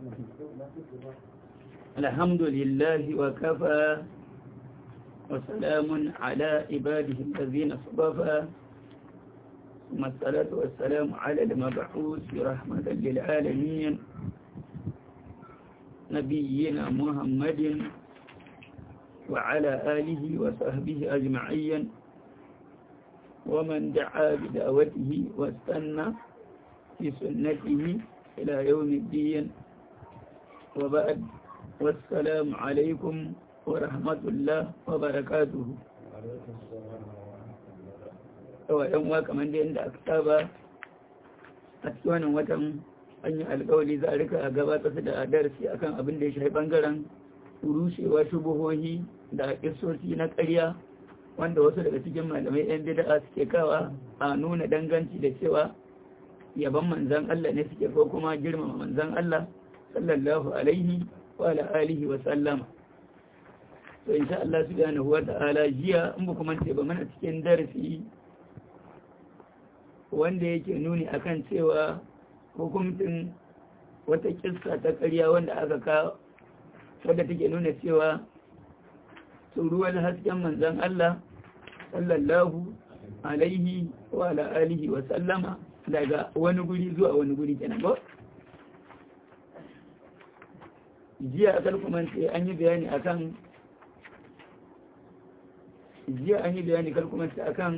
الحمد لله وكفى وسلام على عباده الذين اصطفى ثم الصلاة والسلام على المبعوث رحمة للعالمين نبينا محمد وعلى آله وصحبه أجمعين ومن دعا بدعوته واستنى في سنته إلى يوم الدين وبعد والسلام عليكم ورحمة الله وبركاته ɗan wa kamar da yadda aka saba a cikin wannan watan an yi alƙawari za a rika gabatar da darasi akan abin da ya shafi ɓangaren rushewa shubuhohi da ƙisosi na ƙarya wanda wasu daga cikin malamai 'yan bida'a suke kawa a nuna danganci da cewa yaban manzan Allah ne suke ko kuma girmama manzan Allah sallallahu alaihi wa alihi wa sallama. To insha Allah subhanahu wa ta'ala jiya in ba kuma ce ba mana cikin darasi wanda yake nuni akan cewa hukuncin wata kissa ta ƙarya wanda aka kawo wadda take nuna cewa tsoruwar hasken manzan Allah sallallahu alaihi wa alihi wa sallama daga wani guri zuwa wani guri kenan ba. Jiya a kalkumance an yi bayani akan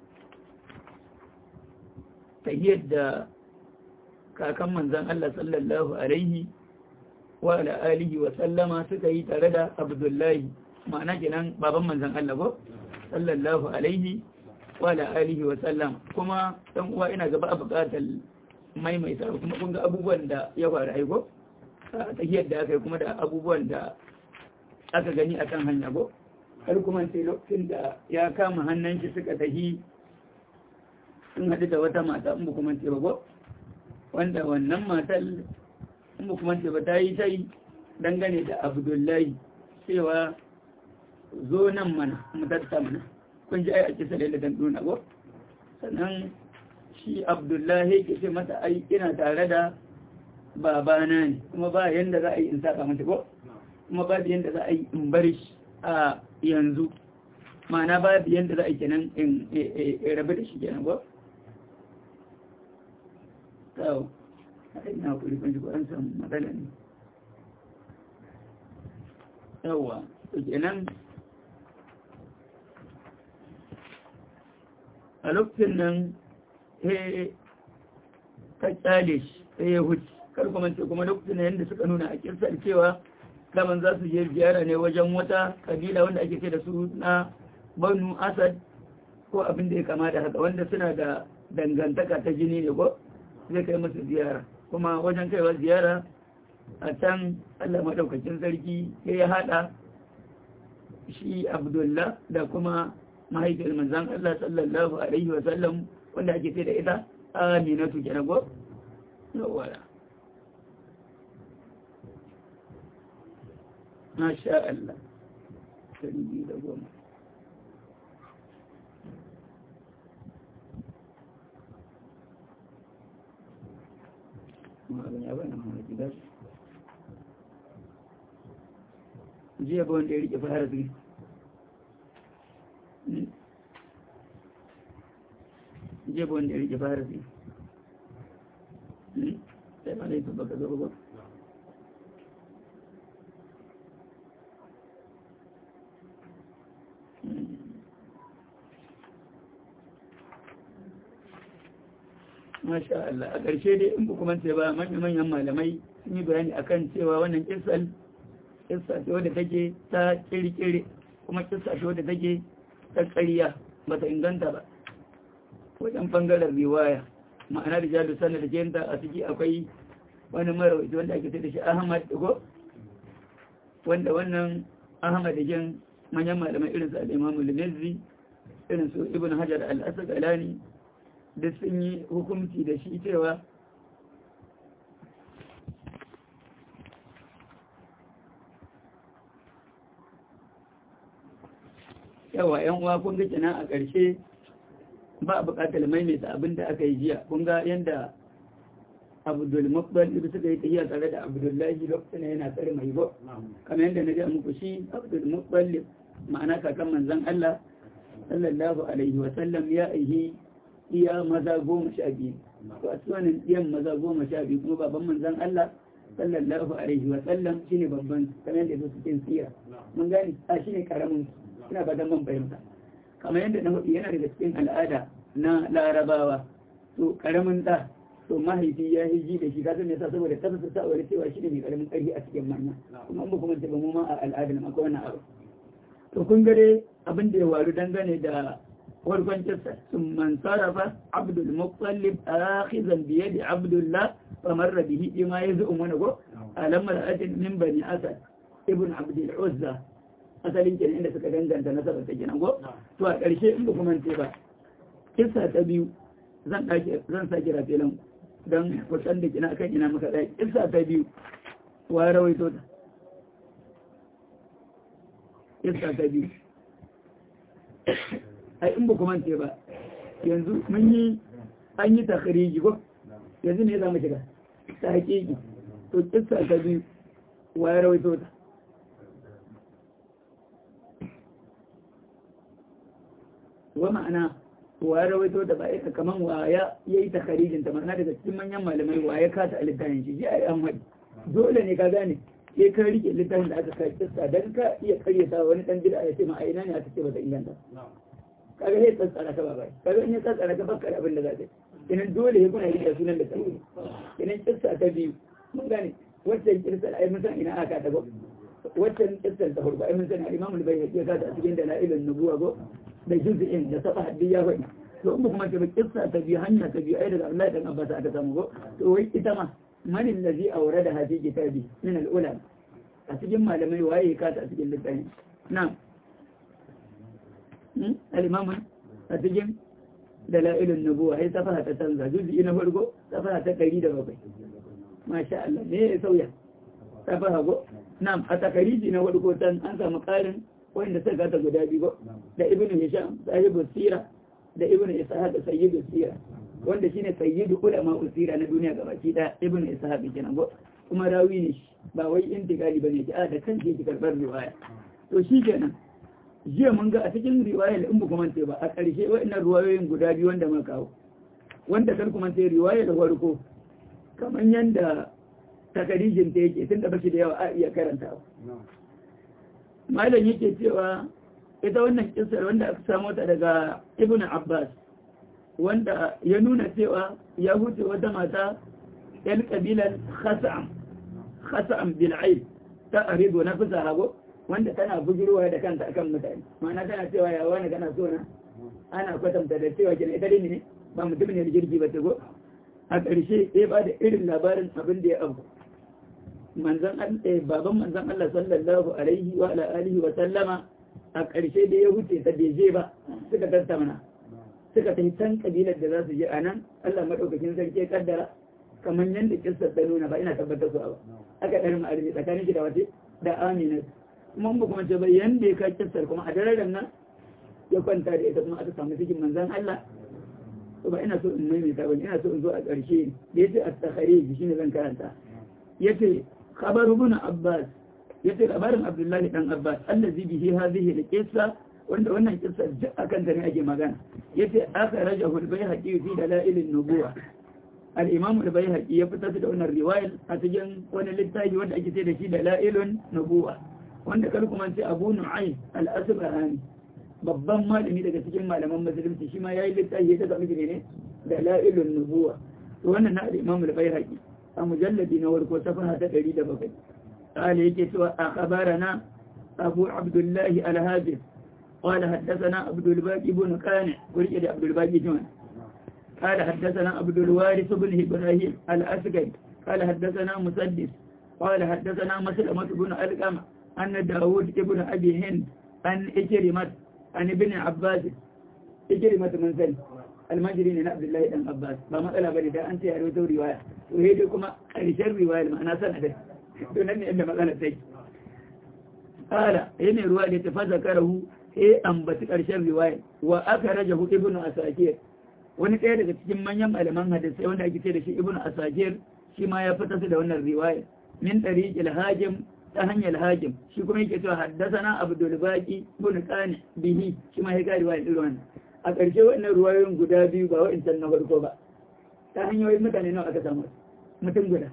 tahiyar da kakan manzan Allah sallallahu alaihi wa alihi wa sallama suka yi tare da Abdullahi ma'ana kenan baban manzan Allah ko sallallahu alaihi wa alihi wa sallam. Kuma dan uwa ina gaba a buƙatar maimaita kuma kun ga abubuwan da ya faru aiko tahiyar da aka yi kuma da abubuwan da aka gani akan hanya ko har kuma sai lokacin da ya kama hannun shi suka tahi sun haɗu da wata mata in ba kuma ce ba ko wanda wannan matar in ba kuma ce ba ta yi tai dangane da Abdullahi cewa zo nan mana mutatta kun ji ai a kisa da dan duna ko sannan shi Abdullahi ke ce mata ai ina tare da babana ne kuma ba yanda za a yi in saka mata ko kuma ba yanda za a yi in bar shi a yanzu ma'ana ba yanda za a yi kenan in rabu da shi kenan ko to ina kuri kun ji ko an samu matsala ne yawa to kenan a lokacin nan ta kyale shi sai ya huce karkumance kuma lokacin da yadda suka nuna a kirsar cewa daman za su je ziyara ne wajen wata kabila wanda ake ce da su na Banu Asad ko abin da ya kama da haka wanda suna da dangantaka ta jini ne ko zai kai musu ziyara kuma wajen kaiwa ziyara a can Allah maɗaukakin sarki ya haɗa shi Abdullah da kuma mahaifiyar manzan Allah sallallahu alaihi wasallam wanda ake ce da ita Aminatu kenan go yawara masha Allah 210 ya bana mana gidan jiya ba wanda ya rike fara zai jiya ba wanda ya rike fara zai sai ma laifin baka zo ba masha Allah a ƙarshe dai in kuma ce ba manyan malamai sun yi bayani akan cewa wannan kissa ce wadda take ta kirkire kuma kissa ce wadda take ta ƙarya ba ta inganta ba wajen bangaren riwaya ma'ana da jalu sanar da jenta a ciki akwai wani marawaci wanda ake sai da shi Ahmad Dago wanda wannan Ahmad da jan manyan malamai irin su al-Imam al-Nawawi irin su Ibn Hajar al-Asqalani da sun yi hukunci da shi cewa yawa yan uwa kun ga kenan a ƙarshe ba a buƙatar maimaita abin da aka yi jiya kun ga yanda Abdul Muttalib suka yi tafiya tare da Abdullahi lokacin yana tsare mai go kamar yadda na ga muku shi Abdul Muttalib ma'ana kakan manzon Allah sallallahu alaihi wa sallam ya aihi iya maza 12 to a cikin iyan maza 12 kuma baban manzon Allah sallallahu alaihi wa sallam shine babban kamar yadda su cikin sira mun gani a shine karamin ina ba dan ban fahimta kamar yadda na hudu yana daga cikin al'ada na larabawa to karamin da to mahaifi ya yi ji da shi kasan yasa saboda tabbata ta aure cewa shi ne mai karamin ƙarfi a cikin manya kuma an ba kuma ba mu ma a al'adar nan akwai wannan abu to kun ga dai abin da ya waru dangane da warkon kissa sun man sarafa Abdul Muttalib akhizan bi yadi Abdullah fa marra bihi bima yaz'um wa nago alamma ra'atin min bani Asad ibn Abd al-Uzza asalin kenan inda suka danganta nasabar ta kenan go to a ƙarshe in ba kuma ce ba kissa ta biyu zan sake rafelan don kusan da kina kan ina maka ɗaya kissa ta biyu wa rawaito ta kissa ta biyu ai in ba kuma ce ba yanzu mun yi an yi takhriji ko yanzu ne za mu shiga ta hakiki to kissa ta biyu wa rawaito ta wa ma'ana wa rawaito da ba ita kaman wa ya yi takharijin ta ma'ana daga cikin manyan malamai wa ya kata a littafin shi ai an wadi dole ne ka gane sai ka rike littafin da aka kai kissa dan ka iya karyata wani dan bid'a ya ce ma ai ina ne aka ce ba ta inganta kaga sai tsantsara ka ba bai kaga in ya tsantsara ka bakka abin da za ka yi idan dole ya kuna rike sunan da kai idan kissa ta biyu mun gane wacce kissa ai mun san ina aka ta go wacce kissa ta farko ai mun san Imam al-Bayhaqi ya kata a cikin dalailun nubuwa go da juz'in da saba haddi ya faɗi to in kuma ta kissa ta biyu hanya ta biyu ai daga Allah dan Abbas aka samu go to wai ita ma man allazi awrada hadi kitabi min al-ulama a cikin malamai waye ka ta cikin littafin na al-imam a cikin dalailun nubuwa ai safaha ta tanza juz'i na farko safaha ta 107 masha Allah ne ya sauya safaha go na a takariji na farko tan an samu karin wanda suka gata guda biyu da ibnu hisham sahibu sira da ibnu ishaq sayyidu sira wanda shine sayyidu ulama usira na duniya gabaki da ibnu ishaq kenan go kuma rawi ne ba wai intiqali bane ki a da kanke yake karbar riwaya to shi kenan jiya mun ga a cikin riwayar in ba kuma ce ba a ƙarshe waɗannan riwayoyin guda biyu wanda muka kawo wanda kar kuma sai riwayar da farko kamar yanda takarijin ta yake tunda bashi da yawa a iya karantawa malam yake cewa ita wannan kisar wanda aka samu ta daga ibn Abbas wanda ya nuna cewa ya huce wata mata yan kabilan khasa'am bil'aib ta arido na fusa hago wanda tana bugirwa da kanta akan mutane ma'ana tana cewa ya wani kana so na ana kwatanta da cewa kina ita dai ne ba mutum ne da jirgi ba ta go a ƙarshe sai ba da irin labarin abin da ya abu baban manzan Allah sallallahu alaihi wa alihi wa sallama a ƙarshe da ya wuce ta beje ba suka tattauna suka tafi can kabilar da za su je a nan Allah madaukakin sarki kaddara kamar yadda kissar ta nuna ba ina tabbatar su ba aka ɗan ma'arbi tsakanin shi da wace da Amina kuma ba kuma ce ba yanda ya kai kissar kuma a daren nan ya kwanta da ita kuma aka samu cikin manzan Allah to ba ina so in maimaita ba ina so in zo a ƙarshe da yace at-takhrij shine zan karanta yace خبر ابن عباس يتي labarin Abdullahi dan Abbas allazi bihi hadhihi al-qissa wanda wannan kissa akan ta ne ake magana yace akhrajahu al-Baihaqi fi dalail an-nubuwah al-Imam al-Baihaqi ya fitar da wannan riwaya a cikin wani littafi wanda ake ce da shi dalailun nubuwah wanda kar kuma ce Abu Nu'aym al-Asbahani babban malami daga cikin malaman musulunci shi ma yayi littafi ya ta miki ne dalailun nubuwah to wannan na al-Imam al-Baihaqi a mujalladi na warko safaha ta 107 qala yake cewa akhbarana Abu Abdullah al-Hafiz qala haddathana Abdul Baqi ibn Qani kurje da Abdul Baqi jama'a qala haddathana Abdul Warith ibn Ibrahim al-Asgari qala haddathana Musaddis qala haddathana Maslamah ibn Alqama anna Dawud ibn Abi Hind an Ikrimah an ibn Abbas Ikrimah man sani almajiri ne na Abdullahi dan Abbas ba matsala bane da an ce a rawaito riwaya to sai dai kuma karshen riwaya ma'ana sanadin to nan ne inda matsala take qala yana ruwa da ta faza karahu sai ambaci karshen riwaya wa aka rajahu ibnu asakir wani ɗaya daga cikin manyan malaman hadisai wanda ake ce da shi ibnu asakir shi ma ya fita su da wannan riwaya min tariqil hajim ta hanyar hajim shi kuma yake cewa haddathana abdul baqi ibn qani bihi shi ma ya ga riwaya irin wannan a ƙarshe wannan ruwayoyin guda biyu ba wa'incan na farko ba ta hanyoyin mutane nawa aka samu mutum guda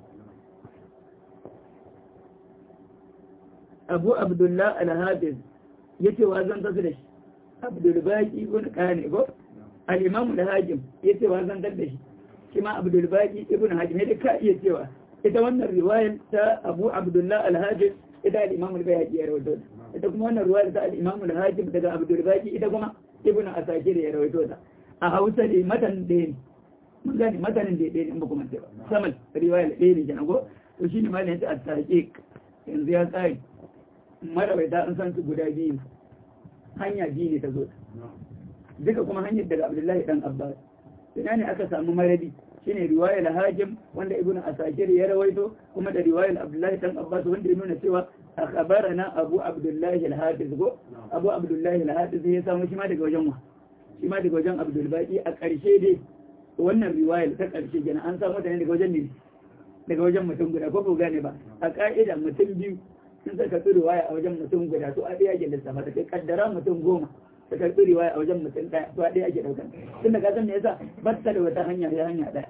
abu abdullah al-hafiz yace wa zan tasu da shi abdul baqi ibn qani go al-imam al-hajim yace wa zan tasu da shi shi ma abdul baqi ibn hajim ne ka iya cewa ita wannan riwayar ta abu abdullah al-hajim ita al-imam al-bayhaqi ya rawaito ita kuma wannan riwayar ta al-imam al-hajim daga abdul baqi ita kuma ibn asakir ya rawaito ta a hausa ne matan da ne mun gane matanin da ɗaya ne ba kuma ce ba samal riwayar ɗaya ne kenan ko to shine ma ne ta at-tahqiq yanzu ya tsari marawaita an san su guda biyu hanya biyu ne ta zo duka kuma hanyar daga abdullahi dan abbas ina ne aka samu maradi shine riwayar hajim wanda ibnu asakir ya rawaito kuma da riwayar abdullahi dan abbas wanda ya nuna cewa akhbarana abu abdullahi al-hafiz go abu abdullahi al-hafiz ya samu shi ma daga wajen wa shi ma daga wajen abdul baqi a ƙarshe dai wannan riwayar ta ƙarshe kenan an samu ta ne daga wajen ne daga wajen mutum guda ko ba gane ba a ka'ida mutum biyu sun saka karɓi riwaya a wajen mutum guda to a ɗaya ake lissafa ta kai kaddara mutum 10 ta karɓi riwaya a wajen mutum ɗaya to a ɗaya ake ɗaukar tun da ka san me yasa ba ta da wata hanya ya hanya ɗaya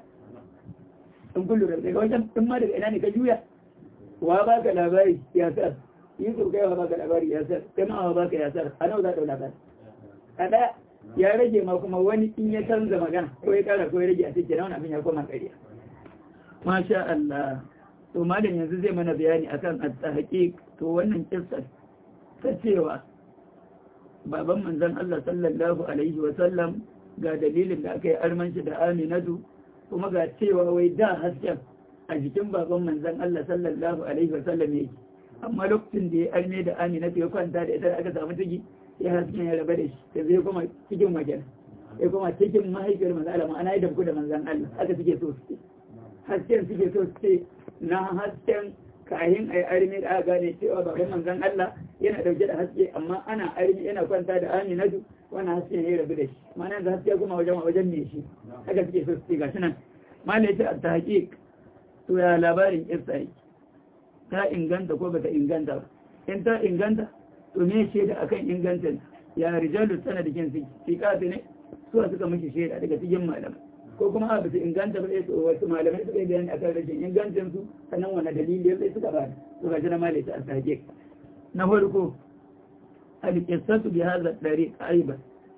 in kun lura daga wajen in ma daga ina ne ka juya wa ba ka labari ya sar Yusuf kai wa ba ka labari ya sar kai ma wa ba ka ya sar a nawa za ka labari a ɗaya ya rage ma kuma wani in ya canza magana ko ya kara ko ya rage a cikin wani abin ya koma ƙarya masha Allah to malam yanzu zai mana bayani akan at-tahqiq to wannan kissa ta cewa baban manzon Allah sallallahu alaihi wa sallam ga dalilin da aka yi armanci da Aminatu kuma ga cewa wai da hasken a jikin baban manzon Allah sallallahu alaihi wa sallam yake amma lokacin da ya arme da Aminatu ya kwanta da ita aka samu ciki ya hasken ya raba da shi da zai kuma cikin wajen ya kuma cikin mahaifiyar manzon Allah ma'ana ya dabku da manzon Allah aka suke so su hasken suke so su ce na hasken kayan a yi armi da aka gane cewa baban manzan Allah yana dauke da haske amma ana armi yana kwanta da Aminatu wannan hasken ya rabu da shi ma'ana da haske kuma wajen ne shi haka suke so su ce gashi nan ma'ana ya ce a tahqiq to ya labarin kissa ta inganta ko bata inganta ba in ta inganta to me shaida akan ingancin ya rijalu sanadikin fiqati ne su suka miki shaida daga cikin malamai ko kuma a bisa inganta ba su wasu malamai suka yi bayani akan rashin ingancin su sannan wani dalili sai suka ba su ga jira malai ta asake na farko al-qissatu bi hadha at-tariq aiba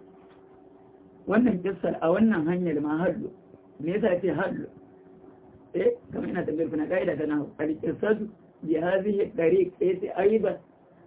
wannan kissar a wannan hanyar ma hallu me yasa ce hallu kamar ina tambayar kuna kaida ta nahu al-qissatu bi hadhihi at-tariq sai aiba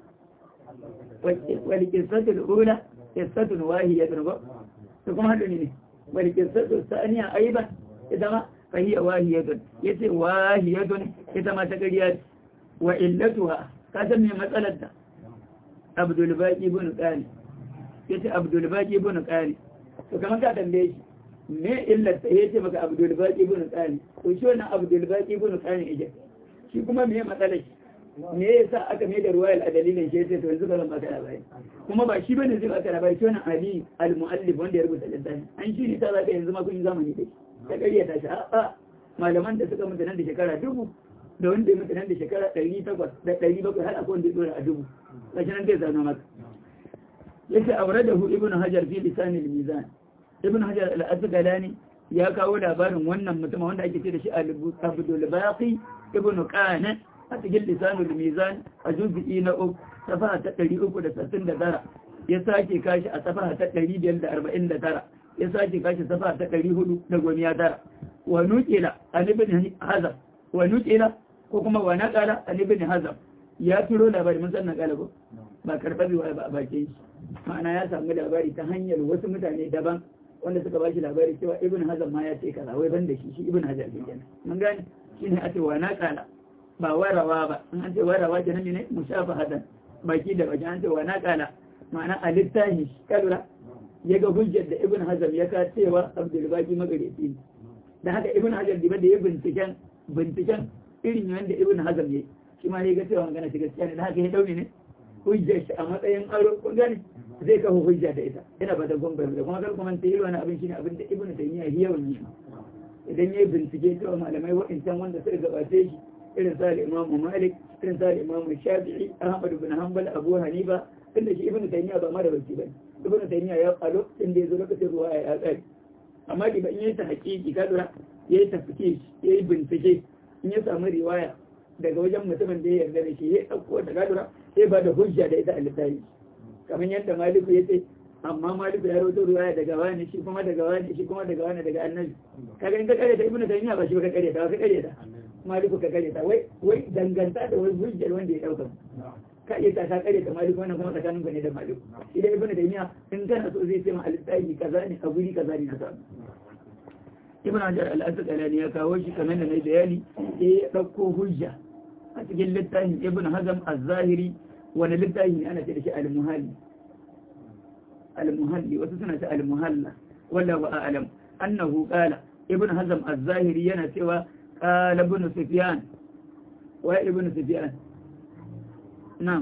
wal qissatu al-ula qissatun wahiyatun ba to kuma hallu ne والقصة الثانية أيضا إذا فهي واهية يتي واهية إذا ما تقريات وإلتها قسم مسألة عبد الباقي بن قاني يتي عبد الباقي بن قاني وكما قال ليش ما إلا يتي مك عبد الباقي بن قاني وشونا عبد الباقي بن قاني إجا shi kuma me matsalar me yasa aka mai da ruwayar a dalilin shi sai to yanzu ba zan baka labari kuma ba shi bane zai baka labari shi wannan Ali al-muallif wanda ya rubuta littafin an shi ne ta zaka yanzu ma kun yi zamani dai ta ƙarya ta shi a malaman da suka mutu nan da shekara 1000 da wanda ya mutu nan da shekara 800 da 700 har akwai wanda ya dora a 1000 kashi nan zai zano maka yace awradahu ibnu hajar fi lisan al-mizan ibnu hajar al-asqalani ya kawo labarin wannan mutum wanda ake ce da shi Abdul Baqi ibnu Qana a cikin lisanul mizan a juz'i na 3 safaha ta 369 ya sake kashi a safaha ta 549 ya sake kashi safaha ta 419 wa nuqila an ibn hazm wa nuqila ko kuma wa naqala an ibn hazm ya turo labari mun san naqala ko ba karbabi wa ba bakin shi ma'ana ya samu labari ta hanyar wasu mutane daban wanda suka bashi labari cewa ibn hazm ma ya ce kaza wai ban da shi ibn hazm kenan mun gane shine a ce wa naqala ba warawa ba in an ce warawa kenan ne mushafahadan baki da baki an ce wa naqala ma'ana a littahi kalura ya ga hujjar da ibn hazm ya ka cewa abdul baqi magareci da haka ibn hazm da ya binciken irin yanda ibn hazm ya shi ma ya ga cewa magana shi gaskiya ne da haka ya daure ne hujjar shi a matsayin aro kun gane zai kafa hujja da ita ina ba da gombe da kuma kar kuma tayi wani abin shine abin da ibnu taymiya yawan yi idan yayi bincike cewa malamai wa'incan wanda suka gabace shi irin sa Imam Malik irin sa Imam Shafi'i Ahmad ibn Hanbal Abu Hanifa inda shi ibnu taymiya ba ma da bacci bane ibnu taymiya ya falo inda yazo lokacin ruwa ya tsari amma idan yayi ta hakiki kadura yayi tafsiri yayi bincike in ya samu riwaya daga wajen mutumin da ya yarda da shi ya dauko da kadura sai ba da hujja da ita a littafi kamar yadda Maliku ya ce amma Maliku ya rawaito riwaya daga wani shi kuma daga wani shi kuma daga wani daga annabi kaga in ka kare ta ibnu taymiya ba shi ka kare ta ka kare ta Maliku ka kare ta wai danganta da wai hujjar wanda ya dauka ka iya ta kare ta Maliku wannan kuma tsakanin ka ne da Maliku idan ibnu taymiya in kana so zai ce ma al-tayi kaza ne a guri kaza ne na samu ibnu hajar al-asqalani ya kawo shi kamar da nayi bayani ya dauko hujja a cikin littafin ibnu hazm az-zahiri wani littafi ne ana ce da shi al-muhalli wasu suna ce al-muhalla wallahu a'lam annahu qala ibnu hazm az-zahiri yana cewa qala ibnu sufyan wa ibnu sufyan na'am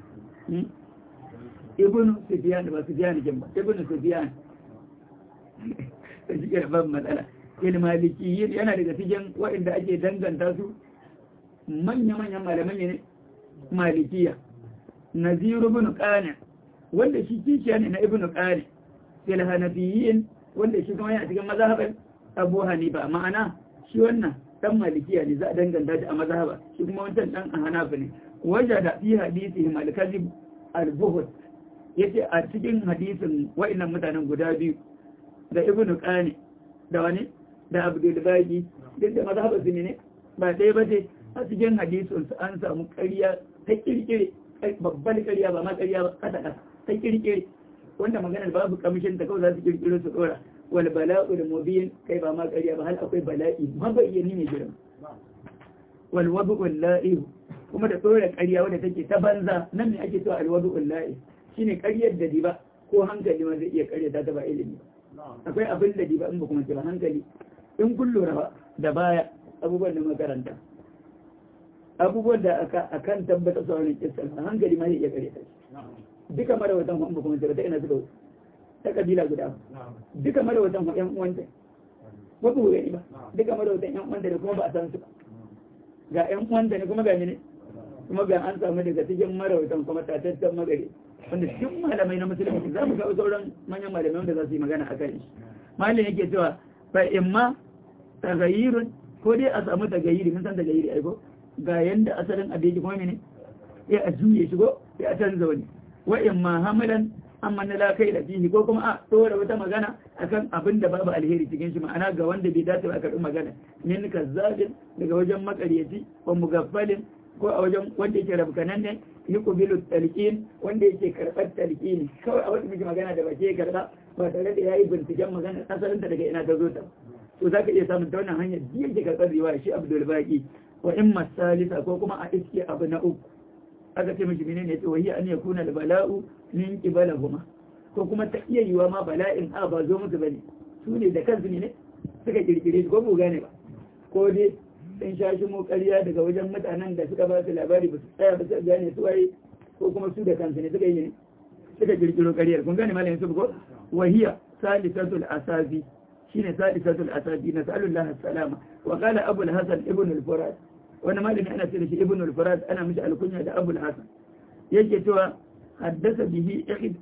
ibnu sufyan ba sufyan kin ba ibnu sufyan shi ke ban matsala ilmalikiyin yana daga cikin waɗanda ake danganta su manya-manyan malaman ne malikiya Naziru ibn Qani wanda shi kishiya ne na ibn Qani fil Hanafiyin wanda shi kuma yana cikin mazhaban Abu Hanifa ma'ana shi wannan dan malikiya ne za a danganta shi a mazhaba shi kuma wancan dan Hanafi ne wajada fi hadisihi al-kadhib al-buhd yace a cikin hadisin wa'annan mutanen guda biyu da ibn Qani da wani da Abdul Baqi duk da mazhaban su ne ba dai ba ce a cikin hadisin an samu ƙarya ta kirkire babban ƙarya ba ma ƙarya ba kasa ta kirkire wanda maganar babu kamishin ta kawai za su kirkiro su dora wal bala'u da mubin kai ba ma ƙarya ba hal akwai bala'i mabayyani ne gidan wal wadu'ul la'i kuma da dora ƙarya wanda take ta banza nan ne ake cewa al wadu'ul la'i shine ƙaryar da diba ko hankali ma zai iya ƙarya ta ba ilimi akwai abin da diba in ba kuma ba hankali in kun lura da baya abubuwan da makaranta abubuwan da akan tabbata sauran kisar a hankali ma zai iya kare ta duka marawatan ba kuma ta ina suka ta kabila guda duka marawatan yan uwanta ba ku gani ba duka marawatan yan uwanta da kuma ba a san su ga yan uwanta ne kuma ga ne kuma ga an samu daga cikin marawatan kuma tatattan magari wanda cikin malamai na musulunci za mu ga sauran manyan malamai wanda za su yi magana a kan shi malin yake cewa fa imma tagayyirun ko dai a samu tagayyiri mun san tagayyiri aiko ga yanda asalin abin kuma ne ya a juye shi ko ya canza wani wa imma hamalan amma na la kai da fihi ko kuma a tsora wata magana akan abin da babu alheri cikin shi ma'ana ga wanda bai dace ba a karɓi magana min kazzabin daga wajen makaryaci ko mugaffalin ko a wajen wanda yake rabkanan ne yi kubilu talqin wanda yake karɓar talqini kawai a wata miji magana da bake karɓa ba tare da yayi binciken magana asalin ta daga ina ta zo ta to zaka iya samun ta wannan hanyar da yake karɓar riwaya shi Abdul Baqi wa imma salisa ko kuma a iske abu na uku aka ce mishi menene yace wahiya an yakuna al bala'u min qibalahuma ko kuma ta iya yiwa ma bala'in a ba zo musu bane su ne da kansu ne suka kirkire shi ko mu gane ba ko dai sun shashi mu ƙarya daga wajen mutanen da suka ba su labari ba su tsaya ba su gane su waye ko kuma su da kansu ne suka yi ne suka kirkiro ƙaryar kun gane malamin su ko wahiya salisatul asabi shine salisatul asabi nas'alullahi as-salama wa qala abu al-hasan ibn al-furat wannan malami ana cewa shi ibn al-furat ana mishi alkunya da abu al-hasan yake cewa haddasa bihi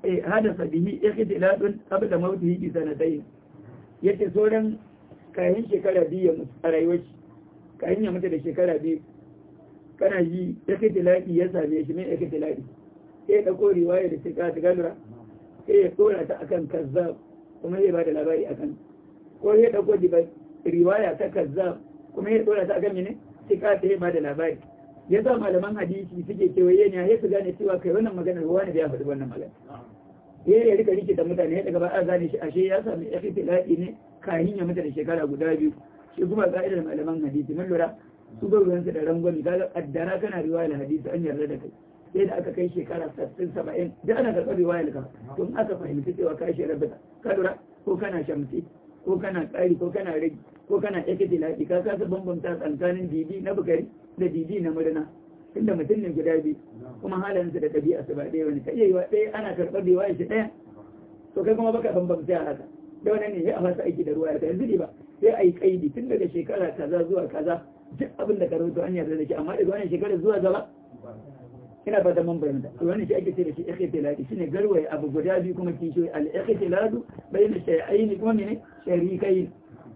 ikhtiladun qabla mawtihi bi sanatayn yace sauran kayan shekara biyu a rayuwar shi kayan ya mutu da shekara biyu kana ji ikhtiladi ya same shi mai ikhtiladi sai da ko riwaya da shekara ta galura sai ya tsora ta akan kazzab kuma zai ba da labari akan ko ya dauko riwaya ta kazzab kuma ya tsora ta akan mene shekara ta ba da labari ya sa malaman hadisi suke kewaye ne ya su gane cewa kai wannan maganar wani da ya faɗi wannan magana ya rika rikita mutane ya daga ba a gane shi ashe ya sami ikhtilafi ne kahin ya mutu da shekara guda biyu shi kuma ka'idar malaman hadisi mun lura su ga ruwansu da rangwami kaga addara kana riwayar hadisi an yarda da kai sai da aka kai shekara 60-70 da ana karɓar riwayar ka to in aka fahimci cewa ka shi rabata ka lura ko kana shamsi ko kana ƙari ko kana rage ko kana ikhtilafi ka kasa bambanta tsakanin didi na bukari da didi na murna inda mutum ne guda biyu kuma halayensu da ɗabi'a su ba ɗaya wani ka iya yi wa ɗaya ana karɓar riwaya shi ɗaya to kai kuma baka bambamta a haka da wannan ne sai a fasa aiki da ruwaya ta yanzu ne ba sai a yi kaidi tun daga shekara kaza zuwa kaza duk abin da ka rawaito an yarda da shi amma daga wannan shekarar zuwa gaba ina fata mun bayyana to wannan shi ake ce da shi ikhtilali shine garwaye abu guda biyu kuma kishiyoyi al-ikhtiladu bayna shay'aini kuma ne sharikai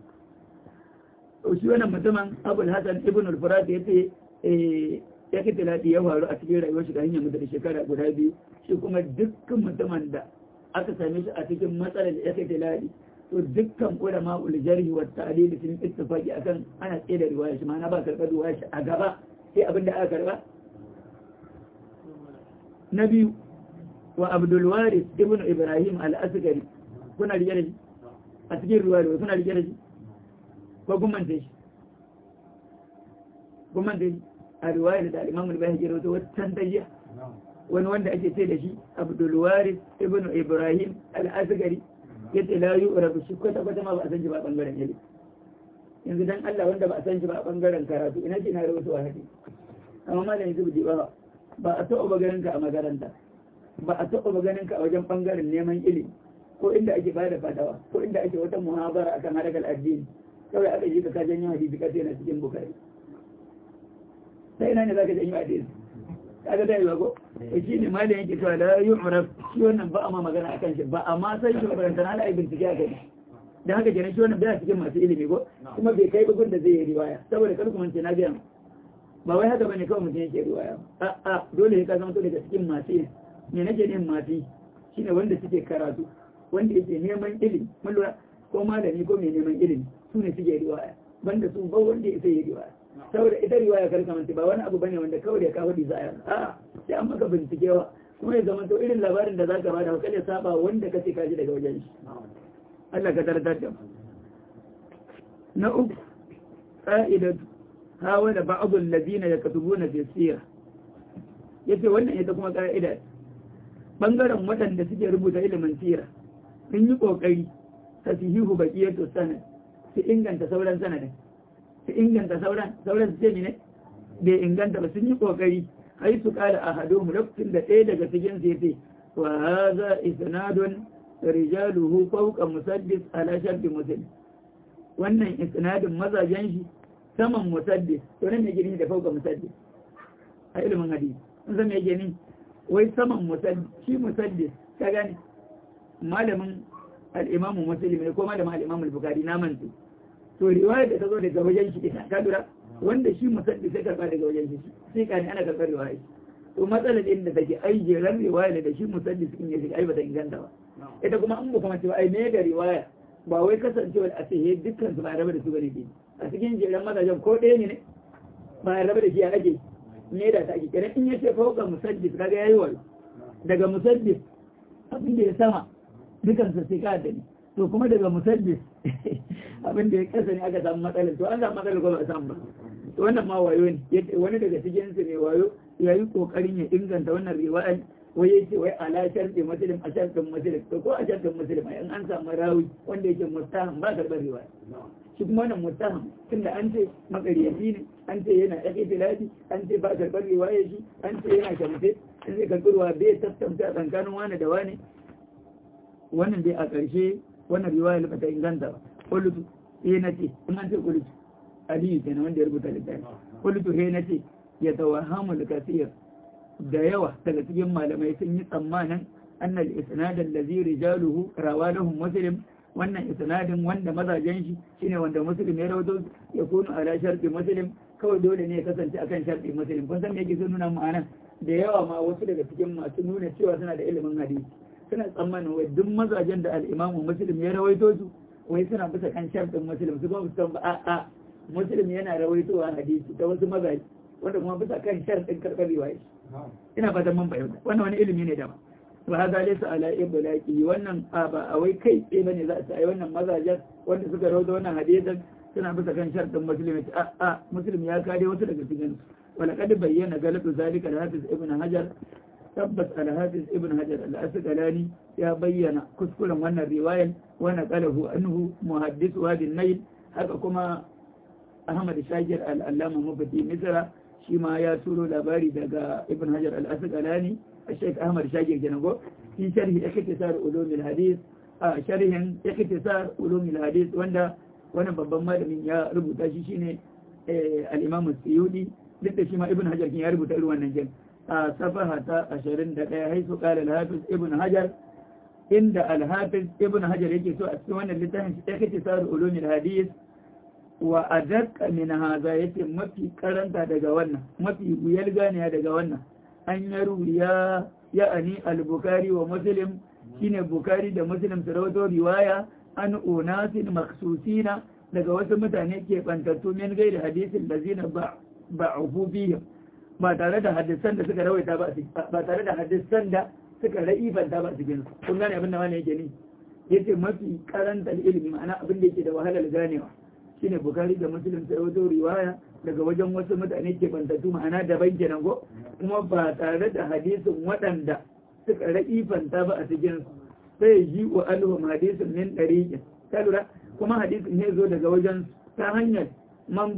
to shi wannan mutumin Abul Hasan ibn al-Furat yace ikhtilali ya faru a cikin rayuwar shi da hanyar mutu da shekara guda biyu shi kuma dukkan mutumin da aka same shi a cikin matsalar ikhtilali to dukkan ulama ul-jarh wa ta'dil sun ittifaqi akan ana tsaye da riwaya shi ma'ana ba karɓar riwaya shi a gaba sai abin da aka karɓa na biyu wa Abdulwaris ibn Ibrahim al-Asgari kuna rike da shi a cikin ruwa da kuna rike da shi ko gumanta shi a ruwaya da al-Imam al-Bayhaqi rawaito wata tayya wani wanda ake ce da shi Abdulwaris ibn Ibrahim al-Asgari yace la yu'rafu shi kwata ma ba a san shi ba bangaren ilimi yanzu dan Allah wanda ba a san shi ba a bangaren karatu ina ce na rawaito wa hadisi amma malamin zubi ba a taɓa ganin ka a makaranta ba a taɓa ganin ka a wajen ɓangaren neman ilimi ko inda ake bada fatawa ko inda ake wata muhabara akan harkar addini kawai aka ji ka janyo hadisi ka sai na cikin bukari sai ina ne zaka janyo hadisi kaga dai ba ko shi ne malai yake cewa la yu'raf shi wannan ba a ma magana akan shi ba a ma sai shi makaranta na ai bincike akai dan haka kenan shi wannan bai cikin masu ilimi ko kuma bai kai bugun da zai yi riwaya saboda kar kuma ce na biya ba wai haka bane kawai mutum yake riwaya a dole ka zama to daga cikin masu me nake ne masu shine wanda suke karatu wanda yake neman ilimi mun lura ko malami ko mai neman ilimi su ne suke riwaya banda su ba wanda yake yi riwaya saboda ita riwaya kar ka manta ba wani abu bane wanda kawai ya kawo desire a sai an maka bincikewa kuma ya zama to irin labarin da zaka bada kada ya saba wanda kace kaji daga wajen shi Allah ka tarda da na uku qa'idatu hawa da ba'adun labina ya katubu na fesira ya ce wannan ita kuma ƙa'ida ɓangaren waɗanda suke rubuta ilimin sira sun yi ƙoƙari ta su hihu baƙiyar to sanad su inganta sauran sanadin su inganta sauran su ce ne bai inganta ba sun yi ƙoƙari hai su ƙara a hado mu lokacin da ɗaya daga cikin sai ce wa haza isnadun rijaluhu fawqa musaddis ala sharti muslim wannan isnadin mazajen shi saman musaddis to nan ne gini da fauka musaddis a ilimin hadisi sun san me gini wai saman musaddis shi musaddis ka gane malamin al-Imam Muslim ne ko malamin al-Imam al-Bukhari na mantu to riwaya da ta zo daga wajen shi ita ka dura wanda shi musaddis sai karba daga wajen shi sai ka ne ana karbar riwaya to matsalar din da take ai jeran riwaya da shi musaddis din ya shiga ai ba ta inganta ba ita kuma an ba kuma cewa ai me da riwaya ba wai kasancewa a ce dukkan su ba rabe da su bane ke a cikin jeran mazajen ko ɗaya ne ba ya rabe da shi a ake ne da ta ake kenan in ya ce fauka musaddis kaga yayi wal daga musaddis abin da ya sama dukan su sai ka da ni to kuma daga musaddis abin da ya kasa ne aka samu matsalar to an samu matsalar ko ba a samu ba to wannan ma wayo ne wani daga cikin su ne wayo yayi kokarin ya inganta wannan riwaya wai yace wai ala sharti muslim a shartin muslim to ko a shartin muslim ai an samu rawi wanda yake mustaham ba karbar riwaya shi kuma wannan mustaham tunda an ce makariyaci ne an ce yana ɗake filati an ce ba karbar riwaya shi an ce yana shamfe an ce karbarwa bai tattauta a tsakanin wani da wani wannan dai a ƙarshe wannan riwaya ba ta inganta ba kulutu na ce in an ce kulutu aliyu kenan wanda ya rubuta littafi kulutu na ce ya tawahamu kasir da yawa daga cikin malamai sun yi tsammanin annal isnadin lazi rijaluhu rawalahum muslim wannan isnadin wanda mazajen shi shine wanda muslim ya rawato ya kunu ala sharti muslim kawai dole ne ya kasance akan sharti muslim kun san me yake so nuna ma'ana da yawa ma wasu daga cikin masu nuna cewa suna da ilimin hadisi suna tsammanin wai duk mazajen da al-imamu muslim ya rawaito su wai suna bisa kan shartin muslim su ba su san ba a muslim yana rawaitowa hadisi ta wasu mazaje wanda kuma bisa kan shartin karɓar riwaya ina fatan mun bayyana wannan wani ilimi ne daban wa hada laysa ala iblaqi wannan ba a wai kai tsaye bane za a yi wannan mazajen wanda suka rawaito wannan hadisin suna bisa kan shartin muslim a muslim ya kare wasu daga cikin wala kad bayyana galatu zalika al-hafiz ibn hajar tabbas al-hafiz ibn hajar al-asqalani ya bayyana kuskuren wannan riwayar wa naqalahu anhu muhaddis wadi an-nail haka kuma ahmad shakir al-allama mufti misra shi ma ya turo labari daga ibn hajar al-asqalani الشيخ أحمد شاكر جنبه في شرح اختصار علوم الحديث شرح اختصار علوم الحديث وانا babban malamin ya rubuta shi shine al-Imam Suyuti duk da shi ma Ibn Hajar kin ya rubuta irin wannan jin a safaha ta 21 haisu qala al-Hafiz Ibn Hajar inda al-Hafiz Ibn Hajar yake so a cikin wannan littafin shi ikhtisar ulum al-hadith wa adaq min hadha yake mafi karanta daga wannan mafi wuyar ganiya daga wannan an yaruya ya'ani al-Bukhari wa Muslim shine Bukhari da Muslim su rawato riwaya an unasin maksusina daga wasu mutane ke bantattu min gairi hadisin da zina ba'ufu fiye ba tare da hadisan da suka rawaita ba tare da hadisan da suka ra'ifanta ba su gina kun gane abin da wani yake ne yace mafi karantar ilimi ma'ana abin da yake da wahalar ganewa shine Bukhari da Muslim su rawato riwaya daga wajen wasu mutane ke bantattu ma'ana daban kenan ko kuma ba tare da hadisin waɗanda suka ra'ifanta ba a cikin sai ji wa alhum hadisin min dariqin ta lura kuma hadisin ne zo daga wajen ta hanyar man